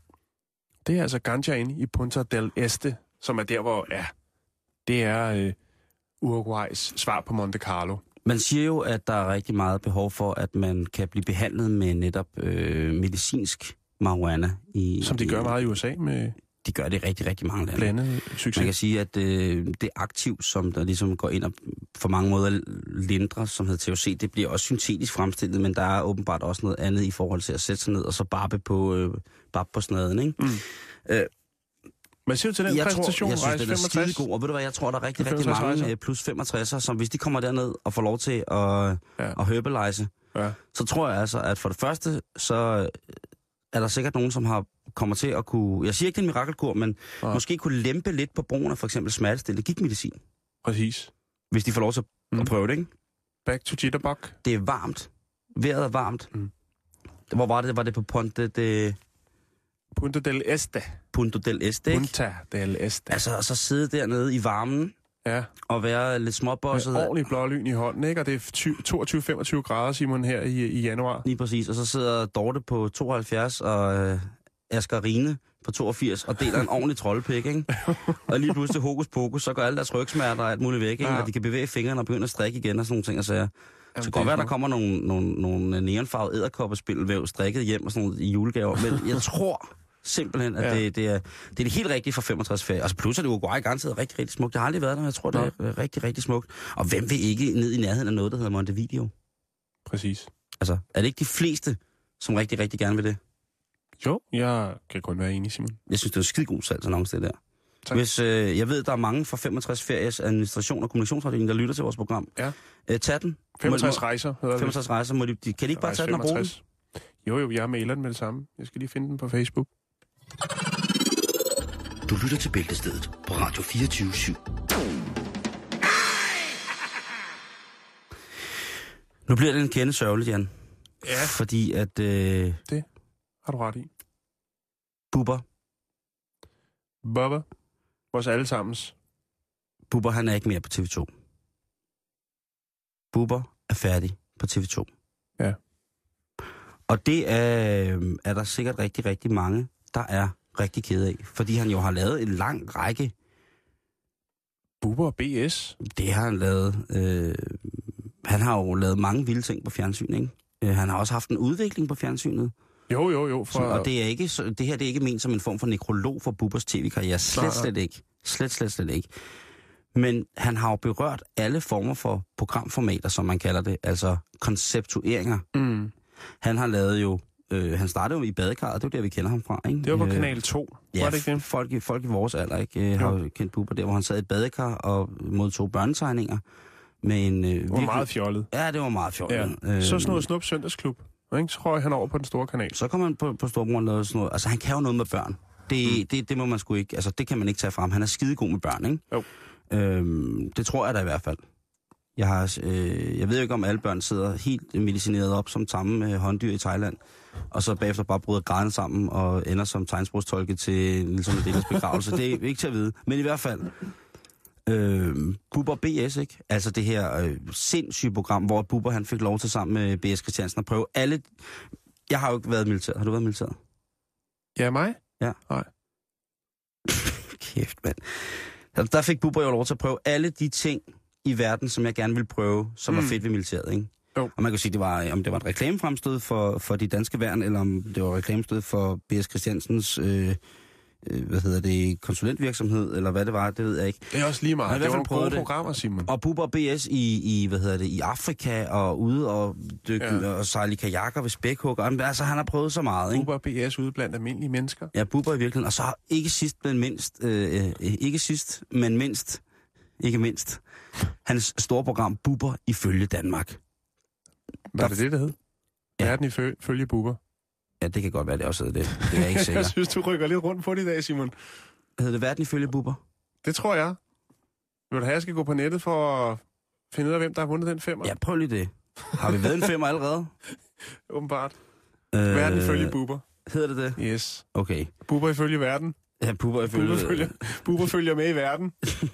Det er altså ganja inde i Punta del Este, som er der, hvor ja, det er øh, Uruguays svar på Monte Carlo. Man siger jo, at der er rigtig meget behov for, at man kan blive behandlet med netop øh, medicinsk marihuana. I, Som de gør i, meget i U S A med De gør det i rigtig, rigtig mange lande. blandet succes. Man kan sige, at øh, det aktiv, som der ligesom går ind og for mange måder lindrer, som hedder T H C, det bliver også syntetisk fremstillet, men der er åbenbart også noget andet i forhold til at sætte sig ned og så barbe på, øh, barbe på snaden, ikke? Mm. Øh, Hvad siger du til den jeg præsentation? Tror, jeg synes, Rejse den er skidegod, og ved du hvad, jeg tror, der er rigtig, rigtig mange rejser. plus femogtredsere, som hvis de kommer derned og får lov til at, Ja. at herbalize, Ja. så tror jeg altså, at for det første, så er der sikkert nogen, som har kommer til at kunne, jeg siger ikke, det er en mirakelkur, men Ja. måske kunne lempe lidt på brugen af for eksempel smertestillende gigtmedicin, Præcis. hvis de får lov til Mm. at prøve det, ikke? Back to Jitterbug. Det er varmt. Vejret er varmt. Mm. Hvor var det? Var det på Ponte de Punta del Este. Punto del Este, ikke? Punta del Este. Altså, og så sidde dernede i varmen Ja. og være lidt Med småbosset. ordentlig blålyn i hånden, ikke? Og det er toogtyve til femogtyve grader, Simon, her i, i januar. Lige præcis. Og så sidder Dorte på tooghalvfjerds og øh, Asger Rine på toogfirs og deler en ordentlig troldepik, ikke? Og lige pludselig hokus pokus, så går alle deres rygsmerter og alt muligt væk, ikke? Ja. Og de kan bevæge fingrene og begynde at strikke igen og sådan nogle ting og sager. Så Jamen, det kan godt være, der kommer nogle, nogle, nogle neonfarvede edderkoppespilvæv strikket hjem og sådan noget i julegaver. Men jeg tror simpelthen, at Ja. det, det, er, det er det helt rigtige for femogtres ferie. Altså plus er det Uruguay garanteret rigtig, rigtig smukt. Jeg har aldrig været der, men jeg tror, det er rigtig, rigtig smukt. Og hvem vil ikke ned i nærheden af noget, der hedder Montevideo? Præcis. Altså, er det ikke de fleste, som rigtig, rigtig gerne vil det? Jo, jeg kan kun være enig, Simon. Jeg synes, det er en skidegod salgsannonce, det der. Tak. Hvis, øh, jeg ved, der er mange fra femogtres Feries administration og kommunikationsafdeling, der lytter til vores program. Ja. Øh, tag den. femogtres Må- rejser hedder det. femogtres rejser, må de, de, kan de ikke bare tage den og bruge den? femogtres. Jo, jo, jeg mailer den med det samme. Jeg skal lige finde den på Facebook. Du lytter til Bæltestedet på Radio fireogtyve syv. Nu bliver det en kende sørgeligt, Jan. Ja. Fordi at øh, Har du ret i. Bubber, Bubba. Vores allesammens. Bubber, han er ikke mere på T V to. Bubber er færdig på T V to. Ja. Og det er, øh, er der sikkert rigtig, rigtig mange, der er rigtig kede af. Fordi han jo har lavet en lang række. Bubba og B S. Det har han lavet. Øh, han har jo lavet mange vilde ting på fjernsyn, ikke? Øh, han har også haft en udvikling på fjernsynet. Jo, jo, jo. For... Så, og det, er ikke, så, det her det er ikke ment som en form for nekrolog for Bubbers tv-karriere. Slet, Nej, nej. slet ikke. Slet, slet, slet ikke. Men han har jo berørt alle former for programformater, som man kalder det. Altså konceptueringer. Mm. Han har lavet jo... Øh, han startede jo i badekarret, det er jo der, vi kender ham fra, ikke? Det var på Øh, kanal to. Ja, Var det ikke det? folk, i- folk i vores alder, ikke? Øh, har jo kendt Bubber der, hvor han sad i et badekar og modtog børnetegninger med en... Øh, Det var meget fjollet. Ja, det var meget fjollet. Ja. Øh, Så sådan noget Snup Søndagsklub. Ikke? Så røg han over på den store kanal. Så kommer han på, på Storbror og lavede sådan noget. Altså, han kan jo noget med børn. Det, mm. det, det må man sgu ikke... Altså, det kan man ikke tage frem. Han er skidegod med børn, ikke? Jo. Øhm, det tror jeg da i hvert fald. Jeg, har, øh, jeg ved ikke, om alle børn sidder helt medicineret op som tamme øh, hånddyr i Thailand, og så bagefter bare bryder grædende sammen og ender som tegnsprogstolke til Niels Mandelas begravelse. Det er ikke til at vide. Men i hvert fald... Øh, Bubber B S, ikke? Altså det her øh, sindssyge program, hvor Bubber han fik lov til sammen med B S Christiansen at prøve alle... Jeg har jo ikke været i militæret. Har du været i militæret? Ja, mig? Ja. Nej. Kæft, mand. Der, der fik Bubber jo lov til at prøve alle de ting i verden, som jeg gerne ville prøve, som mm. var fedt ved militæret, ikke? Jo. Og man kan sige, det var, om det var et reklamefremstød for, for de danske værn, eller om det var et reklamestød for B S Christiansens øh, øh, hvad hedder det, konsulentvirksomhed, eller hvad det var, det ved jeg ikke. Det er også lige Jeg har meget. i Det hvert var fald nogle gode prøvet det. programmer, Simon. Og Bubber og B S i, i, hvad hedder det, i Afrika, og ude og dykke Ja. og sejle i kajakker ved spækhugger. Altså, han har prøvet så meget, ikke? Bubba og B S ude blandt almindelige mennesker. Ja, Bubber i virkeligheden. Og så ikke sidst, men mindst, øh, øh, ikke sidst, men mindst, ikke mindst, hans store program, Bubber ifølge Danmark. Var Der- det det, det hed? Ja. Verden ifølge Bubber. Ja, det kan godt være, det også hedder det. Det er jeg ikke sikker. Jeg synes, du rykker lidt rundt på det i dag, Simon. Hedder det Verden ifølge Bubber? Det tror jeg. Vil du have, jeg skal gå på nettet for at finde ud af, hvem der har vundet den femmer? Ja, prøv lige det. Har vi været en femmer allerede? Åbenbart. Øh, Verden ifølge Bubber. Hedder det det? Yes. Okay. Bubber ifølge verden. Ja, Bubber ifølge... Bubber følger, Bubber følger med i verden.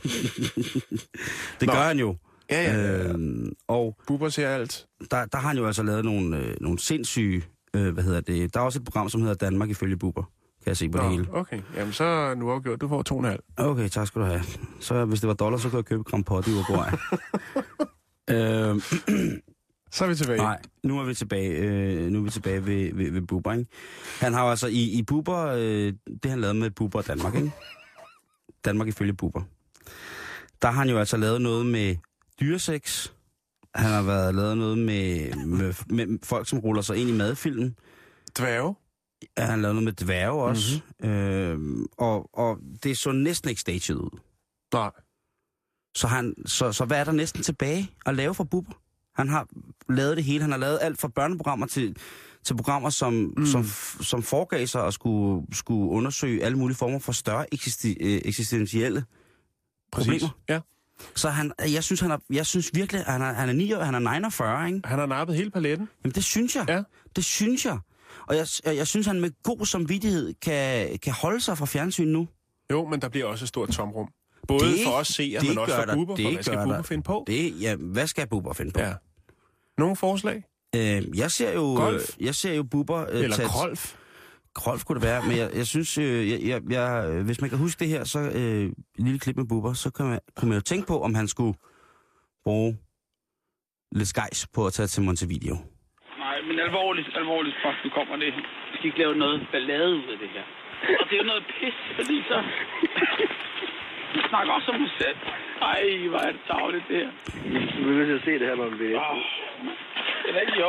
Det Nå. gør han jo. Ja, ja, ja. Øhm, og Bubber ser alt. der, der har han jo altså lavet nogle, øh, nogle sindssyge... Øh, hvad hedder det? Der er også et program, som hedder Danmark ifølge Bubber. Kan jeg se på Nå, det hele. okay. Jamen, så er nu afgjort. Du får to og en halv. Okay, tak skal du have. Så hvis det var dollar, så kunne jeg købe Grand Pot i Uruguay. øhm, Så er vi tilbage. Nej, nu er vi tilbage, øh, nu er vi tilbage ved, ved, ved Bubber, ikke? Han har jo altså i, i Bubber, øh, det han lavede med Bubber og Danmark, ikke? Danmark ifølge Bubber. Der har han jo altså lavet noget med dyresex. Han har været lavet noget med, med, med folk, som ruller sig ind i madfilmen. Dværge. Ja, han har lavet noget med dværge også. Mm-hmm. Øh, og, og det så næsten ikke staged ud. Nej. Så, han, så, så hvad er der næsten tilbage at lave for Bubber? Han har lavet det hele. Han har lavet alt fra børneprogrammer til, til programmer, som, mm. som, som foregav sig og skulle, skulle undersøge alle mulige former for større eksisti, eksistentielle Præcis. problemer. Ja. Så han, jeg, synes, han er, jeg synes virkelig, at han er, han er ni år, han er niogfyrre, ikke? Han har nappet hele paletten. Jamen det synes jeg. Ja. Det synes jeg. Og jeg, jeg, jeg synes, han med god samvittighed kan, kan holde sig fra fjernsyn nu. Jo, men der bliver også et stort tomrum. Både det, for os seere, men også for Bubber. For hvad skal Bubber finde på? Det, ja, hvad skal Bubber finde på? Ja. Nogle forslag? Øh, jeg ser jo... Golf? Jeg ser jo Bubber... Øh, Eller tage, golf? Golf kunne det være, men jeg, jeg synes... Øh, jeg, jeg, jeg, hvis man kan huske det her, så øh, en lille klip med Bubber, så kan man, kunne man jo tænke på, om han skulle bruge lidt skejs på at tage til Montevideo. Nej, men alvorligt, alvorligt, fuck, nu kommer det. Vi skal ikke lave noget ballade ud af det her. Og det er jo noget pis, fordi så... Vi snakker også om det selv. Ej, hvor er det tarveligt, det her. Du vil nødt til at se det her, når vi vil. Åh, det er ikke jo.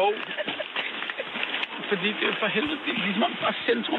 Fordi det er for helvede, det er ligesom bare centrum.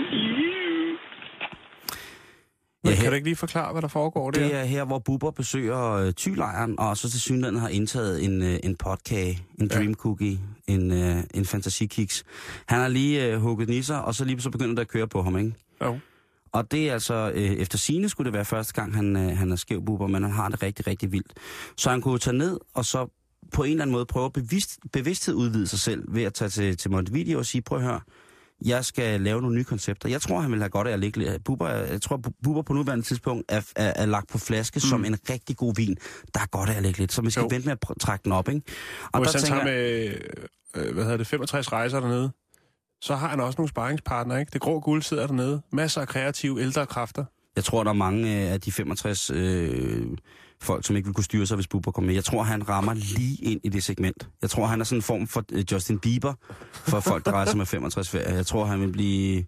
Men Ja, kan du ikke lige forklare, hvad der foregår der? Det er her, hvor Bubber besøger øh, Thylejren, og så til synligheden har indtaget en, øh, en potkage, en Ja. dream cookie, en, øh, en fantasikiks. Han har lige øh, hugget nisser, og så lige så begynder det at køre på ham, ikke? Jo. Og det er altså, øh, efter sigende skulle det være første gang, han, øh, han er skæv Bubber, men han har det rigtig, rigtig vildt. Så han kunne tage ned, og så på en eller anden måde prøve at bevidst, bevidsthed udvide sig selv, ved at tage til, til Montevideo og sige, prøv at høre, jeg skal lave nogle nye koncepter. Jeg tror, han vil have godt af at lægge lidt. Bubber, jeg tror, Bubber på nuværende tidspunkt er, er, er lagt på flaske mm. som en rigtig god vin. Der er godt af at lægge lidt, så man skal jo. vente med at pr- trække den op, ikke? Og hvis han tager med, øh, hvad hedder det, femogtres rejser dernede, så har han også nogle sparringspartnere, ikke? Det grå guld sidder dernede. Masser af kreative ældre kræfter. Jeg tror, der er mange af de femogtres øh, folk, som ikke vil kunne styre sig, hvis Bubber kommer med. Jeg tror, han rammer lige ind i det segment. Jeg tror, han er sådan en form for uh, Justin Bieber for folk, der rejser med femogtres ferie. Jeg tror, han vil blive...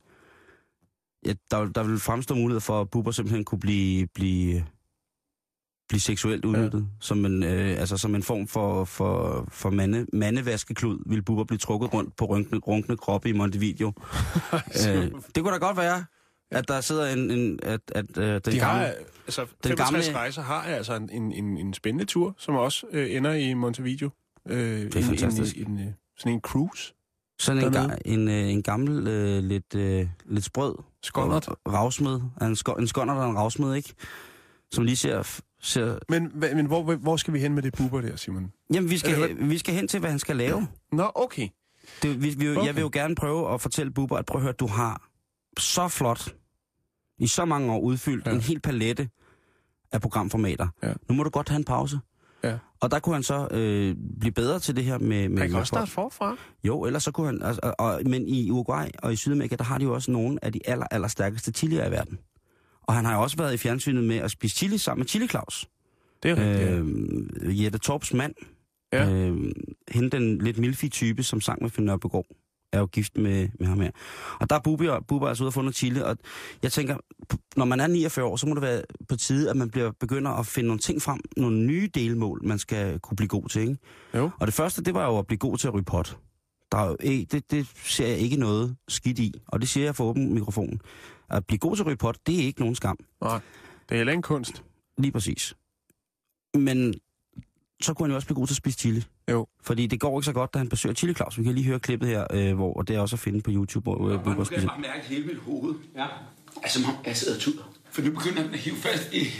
Ja, der, der vil fremstå mulighed for, at Bubber simpelthen kunne blive, blive, blive seksuelt udnyttet. Ja. Som, en, øh, altså, som en form for, for, for mande, mandevaskeklud vil Bubber blive trukket rundt på runkne, runkne kroppe i Montevideo. øh, det kunne da godt være, at der sidder en... en at, at, uh, den De gamle, har, altså femogtres gamle, rejser har altså en, en, en, en spændende tur, som også øh, ender i Montevideo. Øh, det er fantastisk. En, en, en, sådan en cruise. Sådan en, ga- en, øh, en gammel, øh, lidt, øh, lidt sprød... Skåndert. Ravsmed. En, sko- en skåndert og en ravsmed, ikke? Som lige ser... ser... Men, men hvor, hvor skal vi hen med det Bubber der, Simon? Jamen, vi skal, hen, vi skal hen til, hvad han skal lave. Nå, okay. Det, vi, vi, okay. Jeg vil jo gerne prøve at fortælle Bubber, at prøv at høre, du har så flot, i så mange år udfyldt, ja. en hel palette af programformater. Ja. Nu må du godt have en pause. Ja. Og der kunne han så øh, blive bedre til det her med... med han kan med også starte forfra. Jo, ellers så kunne han... Altså, og, og, men i Uruguay og i Sydamerika, der har de jo også nogle af de aller, aller stærkeste chilier i verden. Og han har jo også været i fjernsynet med at spise chili sammen med Chili Claus. Det er rigtigt, øh, Jette Torps mand. Ja. Øh, hende den lidt milfige type, som sang med Finn Nørbegaard, er jo gift med, med ham her. Og der er Bubber, Bubber altså ude og fundet chili, og jeg tænker, når man er niogfyrre år, så må det være på tide, at man bliver begynder at finde nogle ting frem, nogle nye delmål, man skal kunne blive god til, ikke? Jo. Og det første, det var jo at blive god til at ryge pot. Der er jo ikke, det, det ser jeg ikke noget skidt i, og det siger jeg for åben mikrofonen. At blive god til at ryge pot, det er ikke nogen skam. Nej, det er heller en kunst. Lige præcis. Men så kunne han jo også blive god til at spise chili. Jo. Fordi det går ikke så godt, da han besøger Chili Claus. Vi kan lige høre klippet her, øh, hvor og det er også at finde på YouTube. Hvor, øh, Bubber spiser. Jeg kan bare mærke hele mit hoved. Ja. Altså, som om jeg sidder og tuder. For nu begynder den at hive fast i...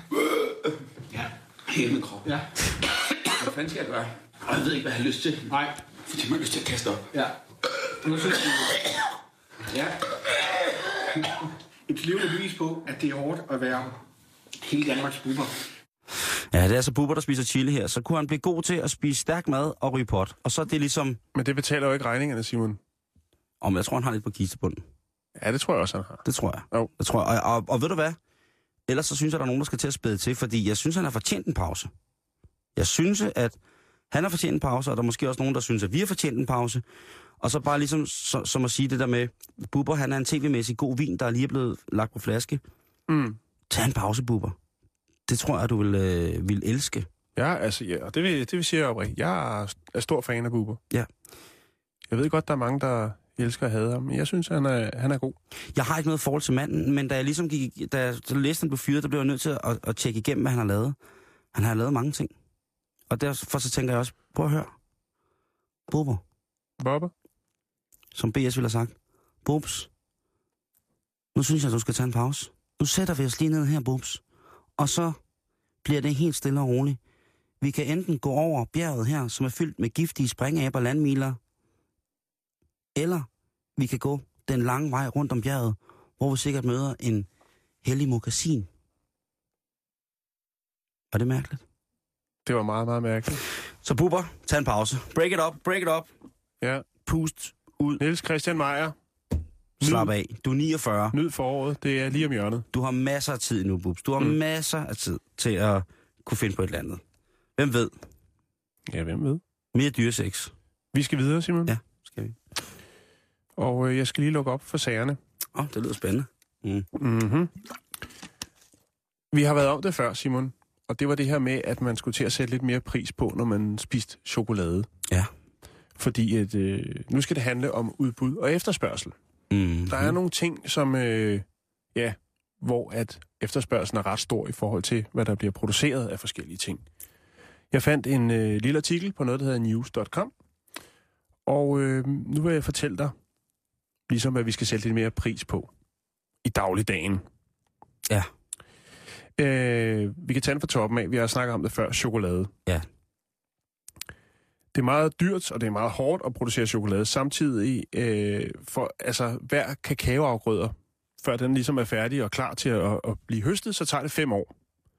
ja, hele min krop. Ja. Hvad fanden skal jeg gøre? Og jeg ved ikke, hvad jeg har lyst til. Nej. Fordi man har lyst til at kaste op. Ja. Nu synes jeg... Ja. et levende bevis på, at det er hårdt at være hele Danmarks bubber. Ja, det er altså Bubber, der spiser chili her. Så kunne han blive god til at spise stærk mad og ryge pot. Og så er det ligesom... Men det betaler jo ikke regningerne, Simon. Om jeg tror, han har lidt på kistebunden. Ja, det tror jeg også, han har. Det tror jeg. Jo. Det tror jeg. Og, og, og ved du hvad? Ellers så synes jeg, der er nogen, der skal til at spæde til, fordi jeg synes, han har fortjent en pause. Jeg synes, at han har fortjent en pause, og der er måske også nogen, der synes, at vi har fortjent en pause. Og så bare ligesom, så, som at sige det der med, Bubber, han er en tv-mæssig god vin, der er lige blevet lagt på flaske. Mm. Tag en pause, Bubber. Det tror jeg, du vil, øh, vil elske. Ja, altså, ja, og det vil, det vil sige oprigtigt. Jeg er, er stor fan af Bubber. Ja. Jeg ved godt, der er mange, der elsker at hade ham, men jeg synes, han er, han er god. Jeg har ikke noget forhold til manden, men da jeg ligesom gik, da jeg læste, han blev fyret, der blev jeg nødt til at, at tjekke igennem, hvad han har lavet. Han har lavet mange ting. Og derfor så tænker jeg også, prøv at høre. Bubber. Bubber? Som B S ville have sagt. Bubs. Nu synes jeg, du skal tage en pause. Nu sætter vi os lige ned her, Bubs. Og så bliver det helt stille og roligt. Vi kan enten gå over bjerget her, som er fyldt med giftige springaber landmiler, eller vi kan gå den lange vej rundt om bjerget, hvor vi sikkert møder en hellig mokassin. Var det mærkeligt? Det var meget, meget mærkeligt. Så Bubber, tag en pause. Break it up, break it up. Ja. Pust ud. Niels Christian Meyer. Slap af. Du er niogfyrre. Nyd foråret. Det er lige om hjørnet. Du har masser af tid nu, Bubs. Du har mm. masser af tid til at kunne finde på et eller andet. Hvem ved? Ja, hvem ved? Mere dyresex. Vi skal videre, Simon. Ja, skal vi. Og øh, jeg skal lige lukke op for sagerne. Åh, oh, det lyder spændende. Mm. Mm-hmm. Vi har været om det før, Simon. Og det var det her med, at man skulle til at sætte lidt mere pris på, når man spiste chokolade. Ja. Fordi at, øh, nu skal det handle om udbud og efterspørgsel. Mm-hmm. Der er nogle ting, som, øh, ja, hvor at efterspørgselen er ret stor i forhold til, hvad der bliver produceret af forskellige ting. Jeg fandt en øh, lille artikel på noget, der hedder news punktum com. Og øh, nu vil jeg fortælle dig, ligesom hvad vi skal sætte lidt mere pris på i dagligdagen. Ja. Øh, vi kan tage den fra toppen af. Vi har snakket om det før. Chokolade. Ja. Det er meget dyrt, og det er meget hårdt at producere chokolade. Samtidig øh, for altså hver kakaoafgrøder, før den ligesom er færdig og klar til at, at blive høstet, så tager det fem år.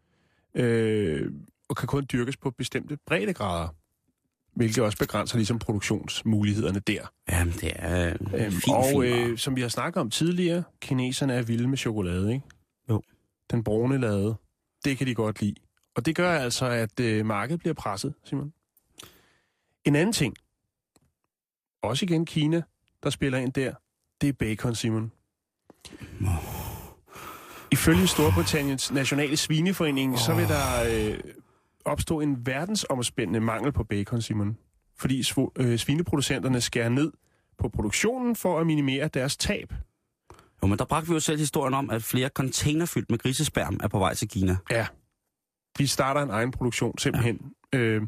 Øh, og kan kun dyrkes på bestemte breddegrader, hvilket også begrænser ligesom produktionsmulighederne der. Jamen, det er øhm, fin, Og fin øh, som vi har snakket om tidligere, kineserne er vilde med chokolade, ikke? Jo. Den brune lade, det kan de godt lide. Og det gør altså, at øh, markedet bliver presset, Simon. En anden ting, også igen Kina, der spiller ind der, det er bacon, Simon. Oh. Ifølge Storbritanniens nationale svineforening, oh. så vil der øh, opstå en verdensomspændende mangel på bacon, Simon. Fordi sv- øh, svineproducenterne skærer ned på produktionen for at minimere deres tab. Jo, men der bragte vi jo selv historien om, at flere container fyldt med grisesperm er på vej til Kina. Ja, de starter en egen produktion simpelthen. Ja. Øh,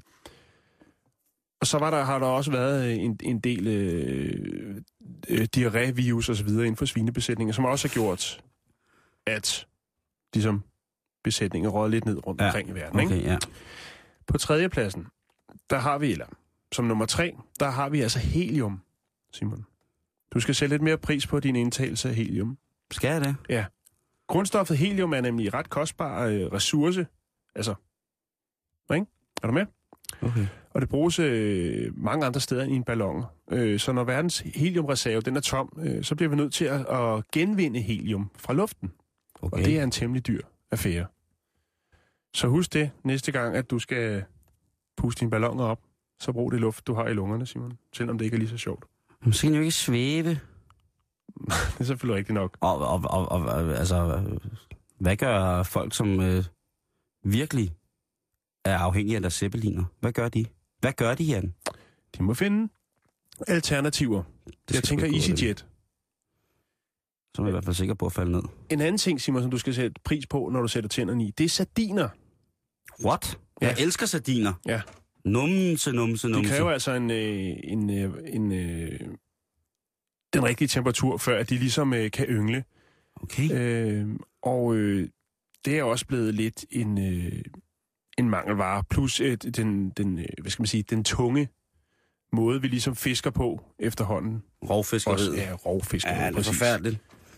og så var der, har der også været en, en del øh, øh, diarré-virus og så videre inden for svinebesætninger, som også har gjort, at ligesom, besætninger røget lidt ned rundt ja. omkring i verden. Okay, ikke? Ja. På tredjepladsen, der har vi, eller som nummer tre, der har vi altså helium, Simon. Du skal sætte lidt mere pris på din indtagelse af helium. Skal jeg det? Ja. Grundstoffet helium er nemlig en ret kostbar øh, ressource. Altså, ikke? Er du med? Okay. Og det bruges øh, mange andre steder end i en ballon. Øh, så når verdens heliumreserve den er tom, øh, så bliver vi nødt til at, at genvinde helium fra luften. Okay. Og det er en temmelig dyr affære. Så husk det næste gang, at du skal puste dine balloner op, så brug det luft, du har i lungerne, Simon. Selvom det ikke er lige så sjovt. Men så kan jo ikke svæve. Det er selvfølgelig rigtigt nok. Og, og, og, og altså, hvad gør folk, som øh, virkelig er afhængige af deres zeppeliner? Hvad gør de? Hvad gør de, Jan? De må finde alternativer. Jeg tænker EasyJet. Så er jeg i hvert fald sikker på at falde ned. En anden ting, Simon, som du skal sætte pris på, når du sætter tænderne i, det er sardiner. What? Ja. Jeg elsker sardiner. Ja. Numse, numse, numse. Det kræver altså en, øh, en, øh, en, øh, den rigtige temperatur, før at de ligesom øh, kan yngle. Okay. Øh, og øh, det er også blevet lidt en, øh, en mangelvare. Plus øh, den, den, øh, hvad skal man sige, den tunge måde, vi ligesom fisker på efterhånden. Rovfiskeriet. Ja, rovfiskeriet. Ja, det er forfærdeligt.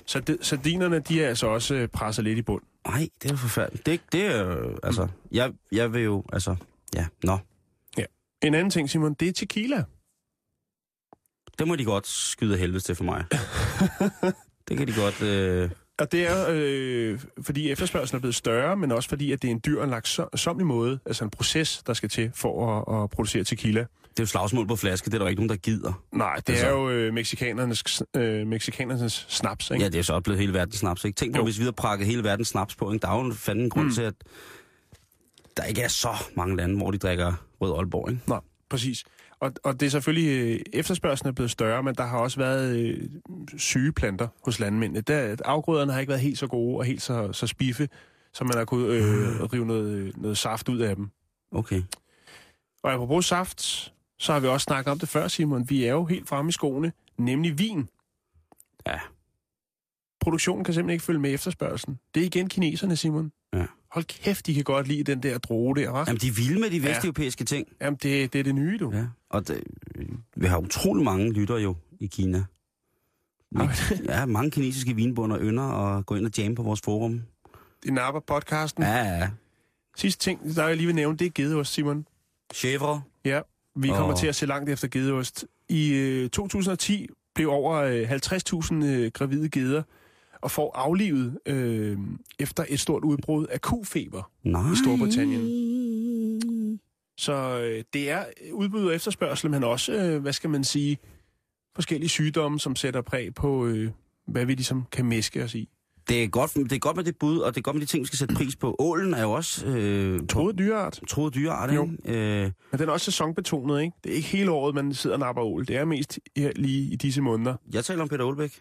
Så de, sardinerne, de er altså også øh, presset lidt i bund. Nej, det er jo forfærdeligt. Det, det er jo, altså, jeg, jeg vil jo, altså, ja, nå. Ja. En anden ting, Simon, det er tequila. Det må de godt skyde af helvede til for mig. Det kan de godt... Øh... Og det er, øh, fordi efterspørgselen er blevet større, men også fordi, at det er en dyr og langsomlig måde, altså en proces, der skal til for at, at producere tequila. Det er jo slagsmål på flaske, det er der jo ikke nogen, der gider. Nej, det altså... er jo øh, mexikanernes, øh, mexikanernes snaps, ikke? Ja, det er så blevet hele verdens snaps, ikke? Tænk på, jo. Hvis vi havde prakket hele verdens snaps på, ikke? Der er jo fandme en grund mm. til, at der ikke er så mange lande, hvor de drikker rød Aalborg, ikke? Nej, præcis. Og, og det er selvfølgelig, efterspørgselen er blevet større, men der har også været øh, syge planter hos landmændene. Der, afgrøderne har ikke været helt så gode og helt så, så spiffe, så man har kunnet øh, rive noget, noget saft ud af dem. Okay. Og apropos saft, så har vi også snakket om det før, Simon. Vi er jo helt fremme i skoene, nemlig vin. Ja. Produktionen kan simpelthen ikke følge med efterspørgselen. Det er igen kineserne, Simon. Ja. Hold kæft, de kan godt lide den der droge der, hva'? Jamen, de er vilde med de vesteuropæiske ja. ting. Jamen, det, det er det nye, du. Ja, og det, vi har utrolig mange lytter jo i Kina. Ja, mange kinesiske vinbunder ynder at gå ind og jamme på vores forum. De napper podcasten. Ja, ja. Sidste ting, der jeg lige vil nævne, det er gedeost, Simon. Chèvre. Ja, vi kommer og... til at se langt efter gedeost. I øh, to tusind og ti blev over øh, halvtreds tusind øh, gravide geder og får aflivet øh, efter et stort udbrud af kufeber Nej. i Storbritannien. Så øh, det er udbud og efterspørgsel, men også, øh, hvad skal man sige, forskellige sygdomme, som sætter præg på, øh, hvad vi ligesom kan mæske os i. Det er, godt, det er godt med det bud, og det er godt med de ting, vi skal sætte pris på. Ålen er jo også... Øh, troet dyreart. Troet dyreart, ikke? Øh, men den er også sæsonbetonet, ikke? Det er ikke hele året, man sidder og napper ål. Det er mest her, lige i disse måneder. Jeg taler om Peter Aalbæk.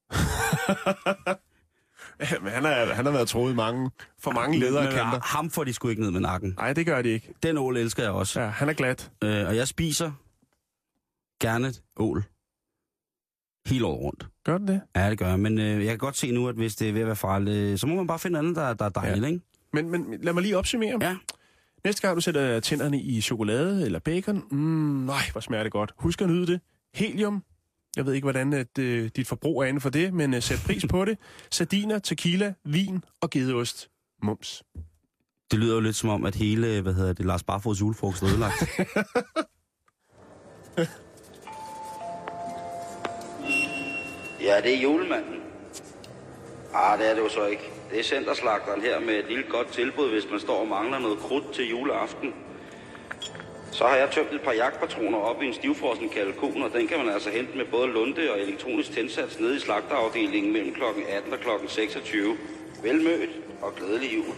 Ja, men han, er, han har været troet mange, for mange ledere kanter. Ham får de sgu ikke ned med nakken. Nej, det gør de ikke. Den ål elsker jeg også. Ja, han er glat. Øh, og jeg spiser gerne ål. Hele året rundt. Gør den det? Ja, det gør jeg. Men øh, jeg kan godt se nu, at hvis det er ved at være farligt, så må man bare finde andet, der, der er dejligt, ja. Ikke? Men, men lad mig lige opsummere. Ja. Næste gang du sætter tænderne i chokolade eller bacon, mm, nej, hvor smager det godt. Husk at nyde det. Helium. Jeg ved ikke, hvordan at, øh, dit forbrug er inden for det, men øh, sæt pris på det. Sardiner, tequila, vin og gedeost. Mums. Det lyder jo lidt som om, at hele, hvad hedder det, Lars Barfods julefrokost er ødelagt. Ja, det er julemanden. Ah, det er det jo så ikke. Det er centerslagteren her med et lille godt tilbud, hvis man står og mangler noget krudt til juleaften. Så har jeg tømt et par jagtpatroner op i en stivfrossen kalkun, og den kan man altså hente med både lunde og elektronisk tændsats nede i slagterafdelingen mellem klokken atten og klokken seksogtyve. Velmødt og glædelig jul.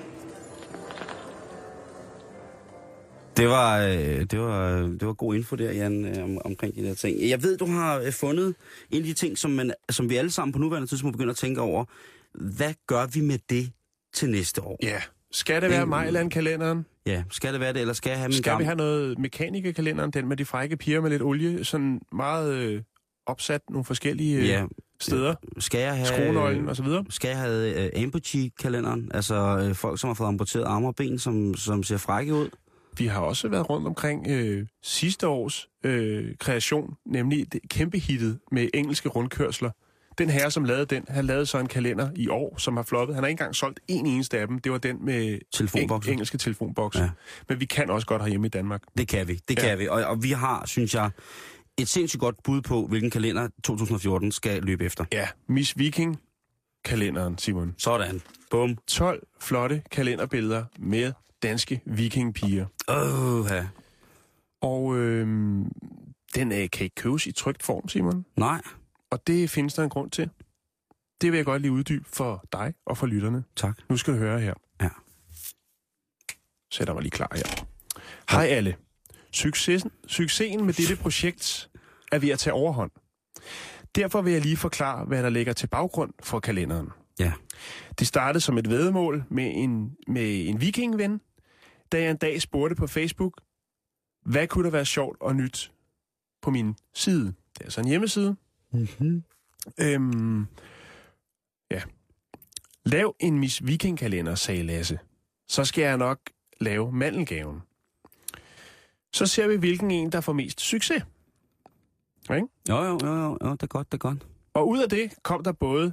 Det var, det var, det var god info der, Jan, om, omkring de der ting. Jeg ved, du har fundet en af de ting, som, man, som vi alle sammen på nuværende tidspunkt begynder at tænke over. Hvad gør vi med det til næste år? Ja, skal det være Mejland-kalenderen? Ja, skal det være det, eller skal jeg have min Skal gamle... vi have noget mekanikerkalenderen, den med de frække piger med lidt olie, sådan meget øh, opsat nogle forskellige øh, ja, steder? Skal jeg have... Skronøglen og så videre? Skal jeg have uh, amputee-kalenderen? Altså uh, folk, som har fået amputeret arme og ben, som, som ser frække ud? Vi har også været rundt omkring øh, sidste års øh, kreation, nemlig det kæmpe hittet med engelske rundkørsler. Den herre, som lavede den, han lavede så en kalender i år, som har floppet. Han har ikke engang solgt en eneste af dem. Det var den med eng- engelske telefonbokser. Ja. Men vi kan også godt herhjemme i Danmark. Det kan vi, det ja. kan vi. Og, og vi har, synes jeg, et sindssygt godt bud på, hvilken kalender to tusind og fjorten skal løbe efter. Ja, Miss Viking-kalenderen, Simon. Sådan. Bum. tolv flotte kalenderbilleder med danske vikingpiger. Åh, oh, ja. Og øh, den øh, kan ikke købes i trykt form, Simon. Nej. Og det findes der en grund til. Det vil jeg godt lige uddybe for dig og for lytterne. Tak. Nu skal du høre her. Ja. Sætter mig lige klar her. Hej alle. Succesen, succesen med dette projekt er ved at tage overhånd. Derfor vil jeg lige forklare, hvad der ligger til baggrund for kalenderen. Ja. Det startede som et væddemål med en, med en vikingven, da jeg en dag spurgte på Facebook, hvad kunne der være sjovt og nyt på min side? Det er altså en hjemmeside. Mm-hmm. Øhm, ja. Lav en Miss Viking-kalender, sagde Lasse. Så skal jeg nok lave mandelgaven. Så ser vi, hvilken en, der får mest succes. Ikke? Jo, jo, jo, jo, jo, det er godt, det er godt. Og ud af det kom der både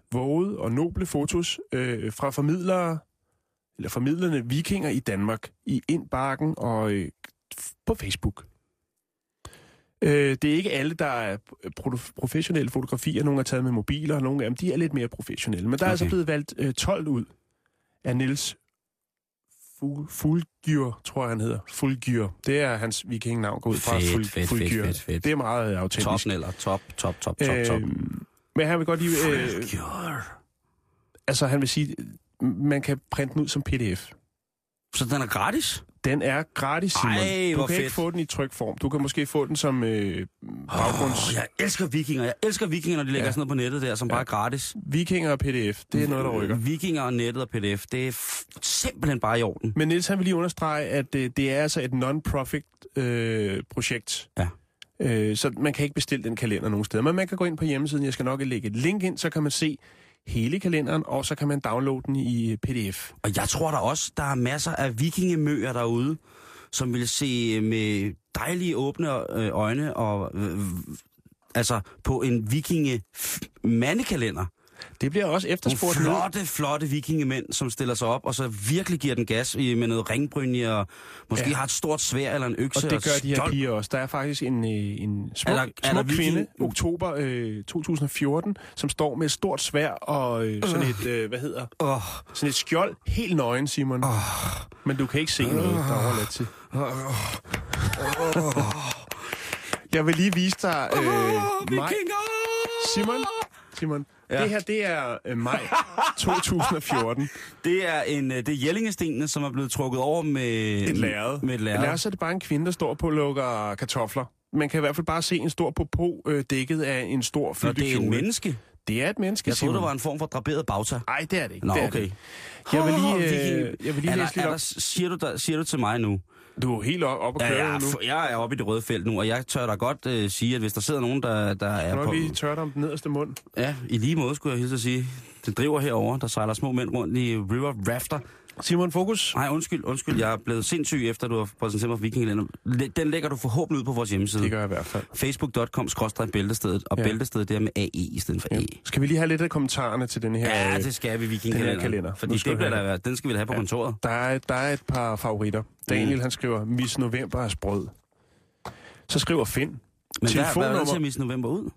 vågede og noble fotos øh, fra formidlere, eller formidlende vikinger i Danmark, i Indbakken og øh, på Facebook. Øh, det er ikke alle, der er pro- professionelle fotografier. Nogle er taget med mobiler, og nogle af dem de er lidt mere professionelle. Men der er okay. altså blevet valgt øh, tolv ud af Niels Fuglgyr, tror jeg, han hedder. Fuglgyr. Det er hans vikingnavn, går ud fra. Fedt, Ful- fedt, Fuglgyr. fedt, fedt. Det er meget øh, autentisk. Top, Neller. Top, top, top, top, top. Øh, men han vil godt lige... Øh, altså, han vil sige, man kan printe den ud som P D F. Så den er gratis? Den er gratis, Simon. Ej, du kan fedt. ikke få den i trykform. Du kan måske få den som øh, baggrunds... Oh, jeg elsker vikinger. Jeg elsker vikinger, når de lægger ja. sådan noget på nettet der, som ja. bare er gratis. Vikinger og P D F, det er noget, der rykker. Vikinger og nettet og P D F, det er f- simpelthen bare i orden. Men Niels, han vil lige understrege, at øh, det er altså et non-profit øh, projekt. Ja. Øh, så man kan ikke bestille den kalender nogen steder. Men man kan gå ind på hjemmesiden. Jeg skal nok lægge et link ind, så kan man se hele kalenderen, og så kan man downloade den i P D F. Og jeg tror der også, der er masser af vikingemøer derude, som vil se med dejlige åbne øjne og øh, altså på en vikinge-mandekalender. Det bliver også efterspurgt. Nogle flotte, flotte vikingemænd, som stiller sig op, og så virkelig giver den gas med noget ringbrynje, og måske ja. har et stort sværd eller en økse. Og det gør og de her piger også. Der er faktisk en, en smuk, er der, er smuk der kvinde, viking... oktober øh, to tusind og fjorten, som står med et stort sværd og øh, sådan et, øh, hvad hedder, uh. sådan et skjold, helt nøgen, Simon. Uh. Men du kan ikke se uh. noget, der er overladt til. Uh. Uh. Jeg vil lige vise dig øh, uh, mig. Simon, Simon. Ja. Det her, det er øh, maj to tusind og fjorten. Det er en det er Jellingestenene, som er blevet trukket over med et lærred. Med et lærred. Ellers er det bare en kvinde, der står på og lukker kartofler. Man kan i hvert fald bare se en stor popo øh, dækket af en stor fyldt kjole. Det er en menneske? Det er et menneske, Jeg troede, der var en form for draperet bagtag. Nej, det er det ikke. Nå, det okay. Det. Jeg vil lige, øh, jeg vil lige er læse der, lidt op. Der, siger, du der, siger du til mig nu? Du er helt op, op og køre ja, jeg, nu. Jeg er oppe i det røde felt nu, og jeg tør da godt øh, sige, at hvis der sidder nogen, der, der er på... på... vi tørre om den nederste mund. Ja, i lige måde skulle jeg hilse at sige. Det driver herover, der sejler små mænd rundt i River Rafter. Simon, fokus. Nej, undskyld, undskyld. Jeg er blevet sindssyg, efter du har præsenteret mig for Vikingelænder. Den lægger du forhåbentlig ud på vores hjemmeside. Det gør jeg i hvert fald. facebook punktum com skråstreg bæltestedet, og ja. Bæltestedet der med A E i stedet for ja. E. Skal vi lige have lidt af kommentarerne til denne her Ja, det skal vi, Vikingelænder. kalender. Fordi det bliver der, den skal vi da have på ja. kontoret. Der er, der er et par favoritter. Daniel, mm. han skriver, Miss November er sprød. Så skriver Finn. Men hvad, hvad er det til Miss November ud?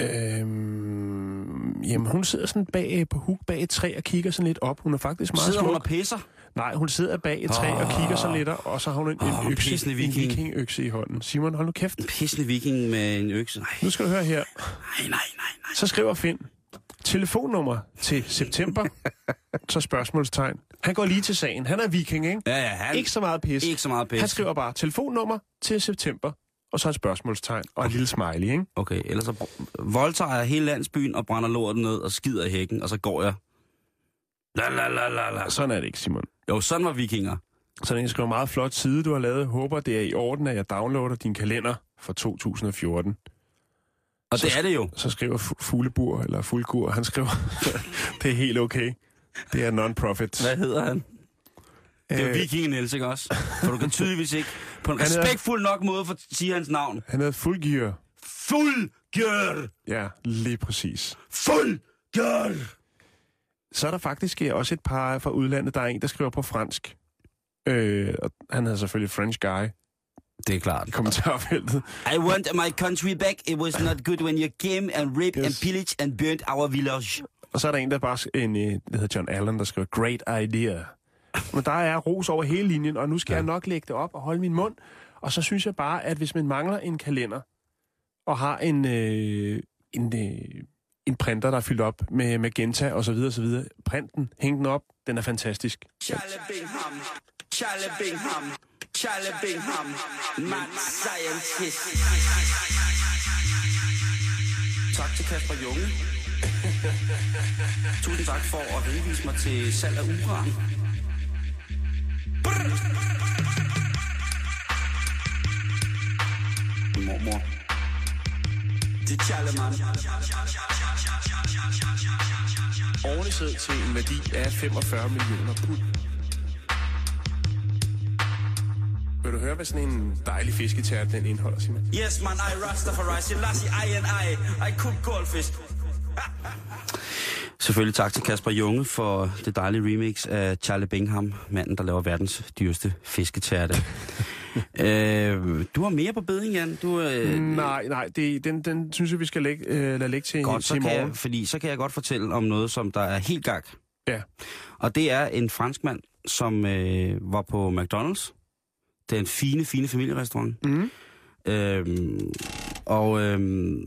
Øhm, jamen, hun sidder sådan bag på huk bag et træ og kigger sådan lidt op. Hun er faktisk meget sidder smuk. Hun og pisser? Nej, hun sidder bag et træ oh. og kigger sådan lidt, og så har hun en, oh, en økse, en viking. vikingøkse i hånden. Simon, hold nu kæft. En pissende viking med en økse. Nej. Nu skal du høre her. Nej, nej, nej, nej. Så skriver Finn, telefonnummer til september, så spørgsmålstegn. Han går lige til sagen. Han er viking, ikke? Ja, ja. Han... Ikke så meget pis. Ikke så meget pis. Han skriver bare telefonnummer til september, og så et spørgsmålstegn og et lille smiley, ikke? Okay, ellers så voldtager jeg hele landsbyen og brænder lorten ned og skider i hækken, og så går jeg. La, la, la, la, la. Sådan er det ikke, Simon. Jo, sådan var vikinger. Så den skriver meget flot side, du har lavet. Håber, det er i orden, at jeg downloader din kalender for to tusind og fjorten. Og så, det er det jo. Så skriver Fuglebur, eller Fuglgur, han skriver, det er helt okay. Det er non-profit. Hvad hedder han? Det er jo vikingen, Niels, ikke også? For du kan tydeligvis ikke på en respektfuld nok måde for at sige hans navn. Han hedder Fuglgyr. Fuglgyr! Ja, lige præcis. Fuglgyr! Så er der faktisk også et par fra udlandet. Der er en, der skriver på fransk. Øh, og han hedder selvfølgelig French Guy. Det er klart. I kommentarfeltet. I want my country back. It was not good when you came and raped yes. and pillaged and burnt our village. Og så er der en, der bare en, der hedder John Allen, der skriver, great idea. Men der er ros over hele linjen, og nu skal ja. jeg nok lægge det op og holde min mund. Og så synes jeg bare, at hvis man mangler en kalender, og har en, øh, en, øh, en printer, der er fyldt op med magenta og så videre, og så videre, print den, hæng den op, den er fantastisk. Charlie Bingham, Charlie Bingham, Charlie Bingham, mad scientist. Tak til Kasper Junge. Tusind tak for at henvise mig til salg af uran. Mormor. Det er Charlemagne. Ordentligt sæd til en værdi af femogfyrre millioner pund. Vil du høre, hvad sådan en dejlig fisketært den indeholder, Simon? Yes, man, I Rastafari, Selassie, I and I, I cook goldfish. Selvfølgelig tak til Kasper Junge for det dejlige remix af Charlie Bingham, manden, der laver verdens dyreste fisketærte. øh, du har mere på beding, Jan? Du, øh... Nej, nej, det, den, den synes jeg, vi skal lægge, øh, lade lægge til, godt, til i morgen. morgen. Jeg, fordi så kan jeg godt fortælle om noget, som der er helt gak. Ja. Og det er en franskmand, som øh, var på McDonald's. Det er en fine, fine familierestaurant. Mm. Øhm, og øhm,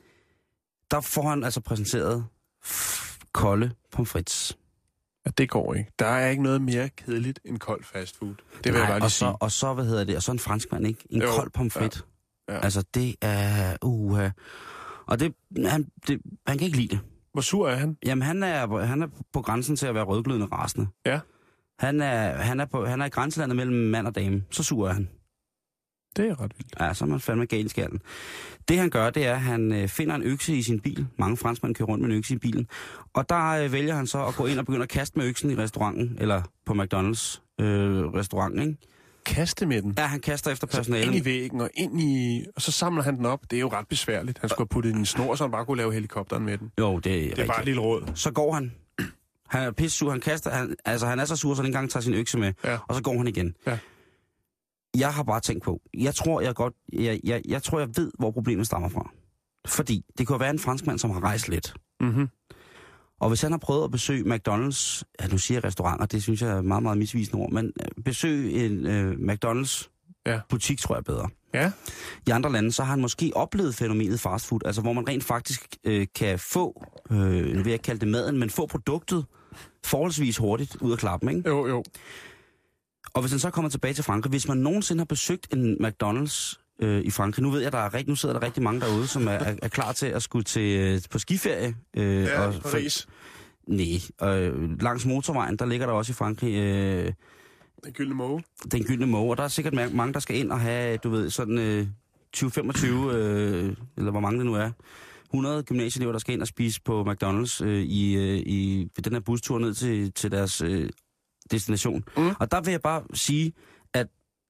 der får han altså præsenteret f- kolde pomfrits. Ja, det går ikke. Der er ikke noget mere kedeligt end kold fast food. Det vil Nej, jeg bare lige og sige. så, og så, hvad hedder det, og så en franskmand, ikke? En jo, kold pomfrit. Ja. Ja. Altså, det er... Uh, og det han, det, han kan ikke lide det. Hvor sur er han? Jamen, han er, han er på grænsen til at være rødglødende rasende. Ja. Han er, han, er på, han er i grænselandet mellem mand og dame. Så sur er han. Det er ret vildt. Ja, så er man fandme gal i skallen. Det han gør, det er, at han øh, finder en økse i sin bil. Mange franskmænd kører rundt med en økse i bilen. Og der øh, vælger han så at gå ind og begynde at kaste med øksen i restauranten, eller på McDonald's øh, restaurant, ikke? Kaste med den? Ja, han kaster efter personalet. Så ind i væggen og ind i... Og så samler han den op. Det er jo ret besværligt. Han skulle have puttet den i en snor, så han bare kunne lave helikopteren med den. Jo, det er Det er bare et lille råd. Så går han. Han er pisse sur. Han kaster... Han, altså, han er så sur, så han ikke engang tager sin økse med. Ja. Og så går han igen. Ja. Jeg har bare tænkt på... Jeg tror, jeg godt... Jeg, jeg, jeg tror, jeg ved, hvor problemet stammer fra. Fordi det kunne være en franskmand, som har rejst lidt. Mhm. Og hvis han har prøvet at besøge McDonald's, ja, nu siger jeg restauranter, det synes jeg er meget, meget misvisende ord, men besøg en øh, McDonald's ja. butik, tror jeg er bedre. Ja. I andre lande, så har han måske oplevet fænomenet fast food, altså hvor man rent faktisk øh, kan få, øh, nu vil jeg ikke kalde det maden, men få produktet forholdsvis hurtigt ud af klappen, ikke? Jo, jo. Og hvis han så kommer tilbage til Frankrig, hvis man nogensinde har besøgt en McDonald's øh, i Frankrig, nu ved jeg, der er, nu sidder der rigtig mange derude, som er, er, er klar til at skulle til, øh, på skiferie. Øh, ja, og Paris. Nej, øh, langs motorvejen, der ligger der også i Frankrig... Øh, Den gyldne måge. Den gyldne måge, og der er sikkert mange, der skal ind og have, du ved, sådan øh, tyve femogtyve, øh, eller hvor mange det nu er, hundrede gymnasieelever, der skal ind og spise på McDonald's øh, i, øh, i den her bustur ned til, til deres øh, destination. Mm. Og der vil jeg bare sige, at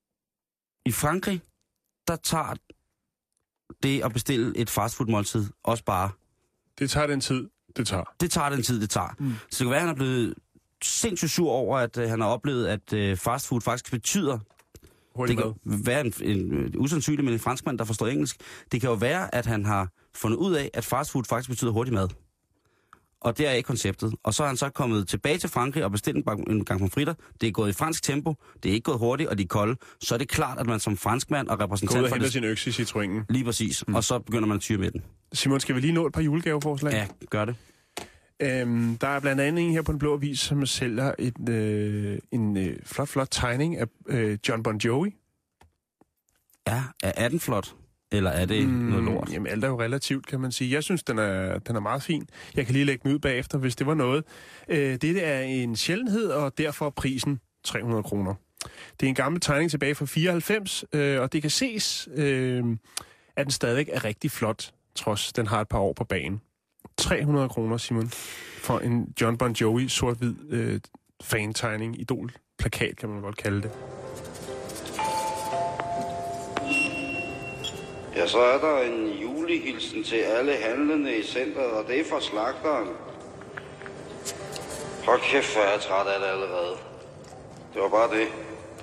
i Frankrig, der tager det at bestille et fastfood-måltid også bare... Det tager den tid, det tager. Det tager den tid, det tager. Mm. Så det kan være, at han er blevet sindssygt sur over, at øh, han har oplevet, at øh, fastfood faktisk betyder... Hurtigt det kan være en, en, en usandsynlig, men en franskmand, der forstår engelsk. Det kan jo være, at han har fundet ud af, at fastfood faktisk betyder hurtig mad. Og det er ikke konceptet. Og så er han så kommet tilbage til Frankrig og bestilt en, en gang pomfritter. Det er gået i fransk tempo, det er ikke gået hurtigt, og de er kolde. Så er det klart, at man som franskmand og repræsentant... Gå ud og for henter det, sin økse i Citroënen. Lige præcis. Mm. Og så begynder man at tyre med den. Simon, skal vi lige nå et par julegaveforslag? Ja, gør det. Øhm, der er blandt andet en her på Den Blå Avis, som sælger et, øh, en øh, flot, flot tegning af øh, John Bon Jovi. Ja, er den flot? Eller er det mm, noget lort? Jamen, alt er jo relativt, kan man sige. Jeg synes, den er, den er meget fin. Jeg kan lige lægge den ud bagefter, hvis det var noget. Øh, dette er en sjældenhed, og derfor prisen tre hundrede kroner. Det er en gammel tegning tilbage fra fireoghalvfems, øh, og det kan ses, øh, at den stadig er rigtig flot, trods den har et par år på banen. tre hundrede kroner, Simon, for en John Bon Jovi sort-hvid øh, fan-tegning, idol-plakat, kan man godt kalde det. Ja, så er der en julehilsen til alle handlende i centret, og det er fra slagteren. Hold kæft, jeg er træt af det allerede. Det var bare det.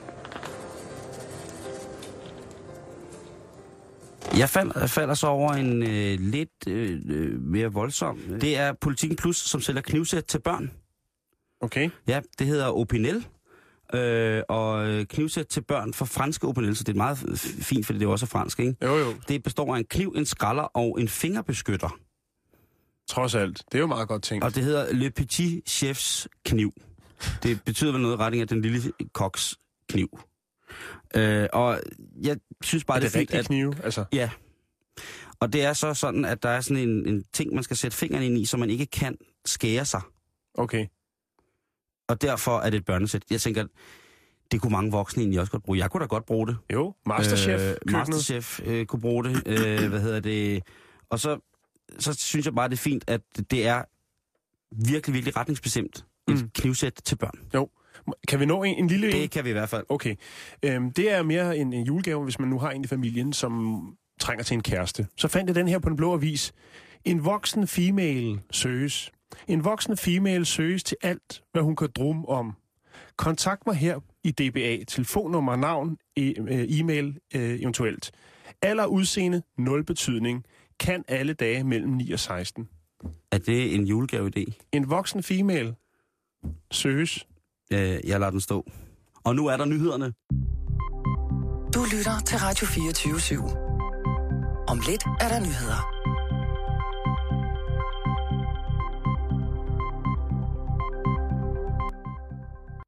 Jeg falder, falder så over en øh, lidt øh, mere voldsom. Det er Politiken Plus, som sælger knivsæt til børn. Okay. Ja, det hedder Opinel. Øh, og knivsæt til børn for franske Opinel, så det er meget fint, fordi det er også fransk, ikke? Jo, jo. Det består af en kniv, en skralder og en fingerbeskytter. Trods alt. Det er jo meget godt tænkt. Og det hedder Le Petit Chefs kniv. Det betyder vel noget i retning af den lille koks kniv. Øh, og jeg synes bare, er det, det er fint, fint, at... knive? Altså... Ja. Og det er så sådan, at der er sådan en, en ting, man skal sætte fingeren ind i, så man ikke kan skære sig. Okay. Og derfor er det et børnesæt. Jeg tænker, det kunne mange voksne egentlig også godt bruge. Jeg kunne da godt bruge det. Jo, Masterchef. Øh, Masterchef øh, kunne bruge det. Øh, hvad hedder det? Og så, så synes jeg bare, det er fint, at det er virkelig, virkelig retningsbestemt. Et mm. knivsæt til børn. Jo. Kan vi nå en, en lille... Det kan vi i hvert fald. Okay. Øhm, det er mere en, en julegave, hvis man nu har en i familien, som trænger til en kæreste. Så fandt jeg den her på Den Blå Avis. En voksen female søges. En voksen female søges til alt, hvad hun kan drumme om. Kontakt mig her i D B A. Telefonnummer, navn, e- e-mail øh, eventuelt. Alder, udseende, nul betydning. Kan alle dage mellem ni og seksten. Er det en julegave-idé? En voksen female søges. Øh, jeg lader den stå. Og nu er der nyhederne. Du lytter til Radio fireogtyve syv. Om lidt er der nyheder.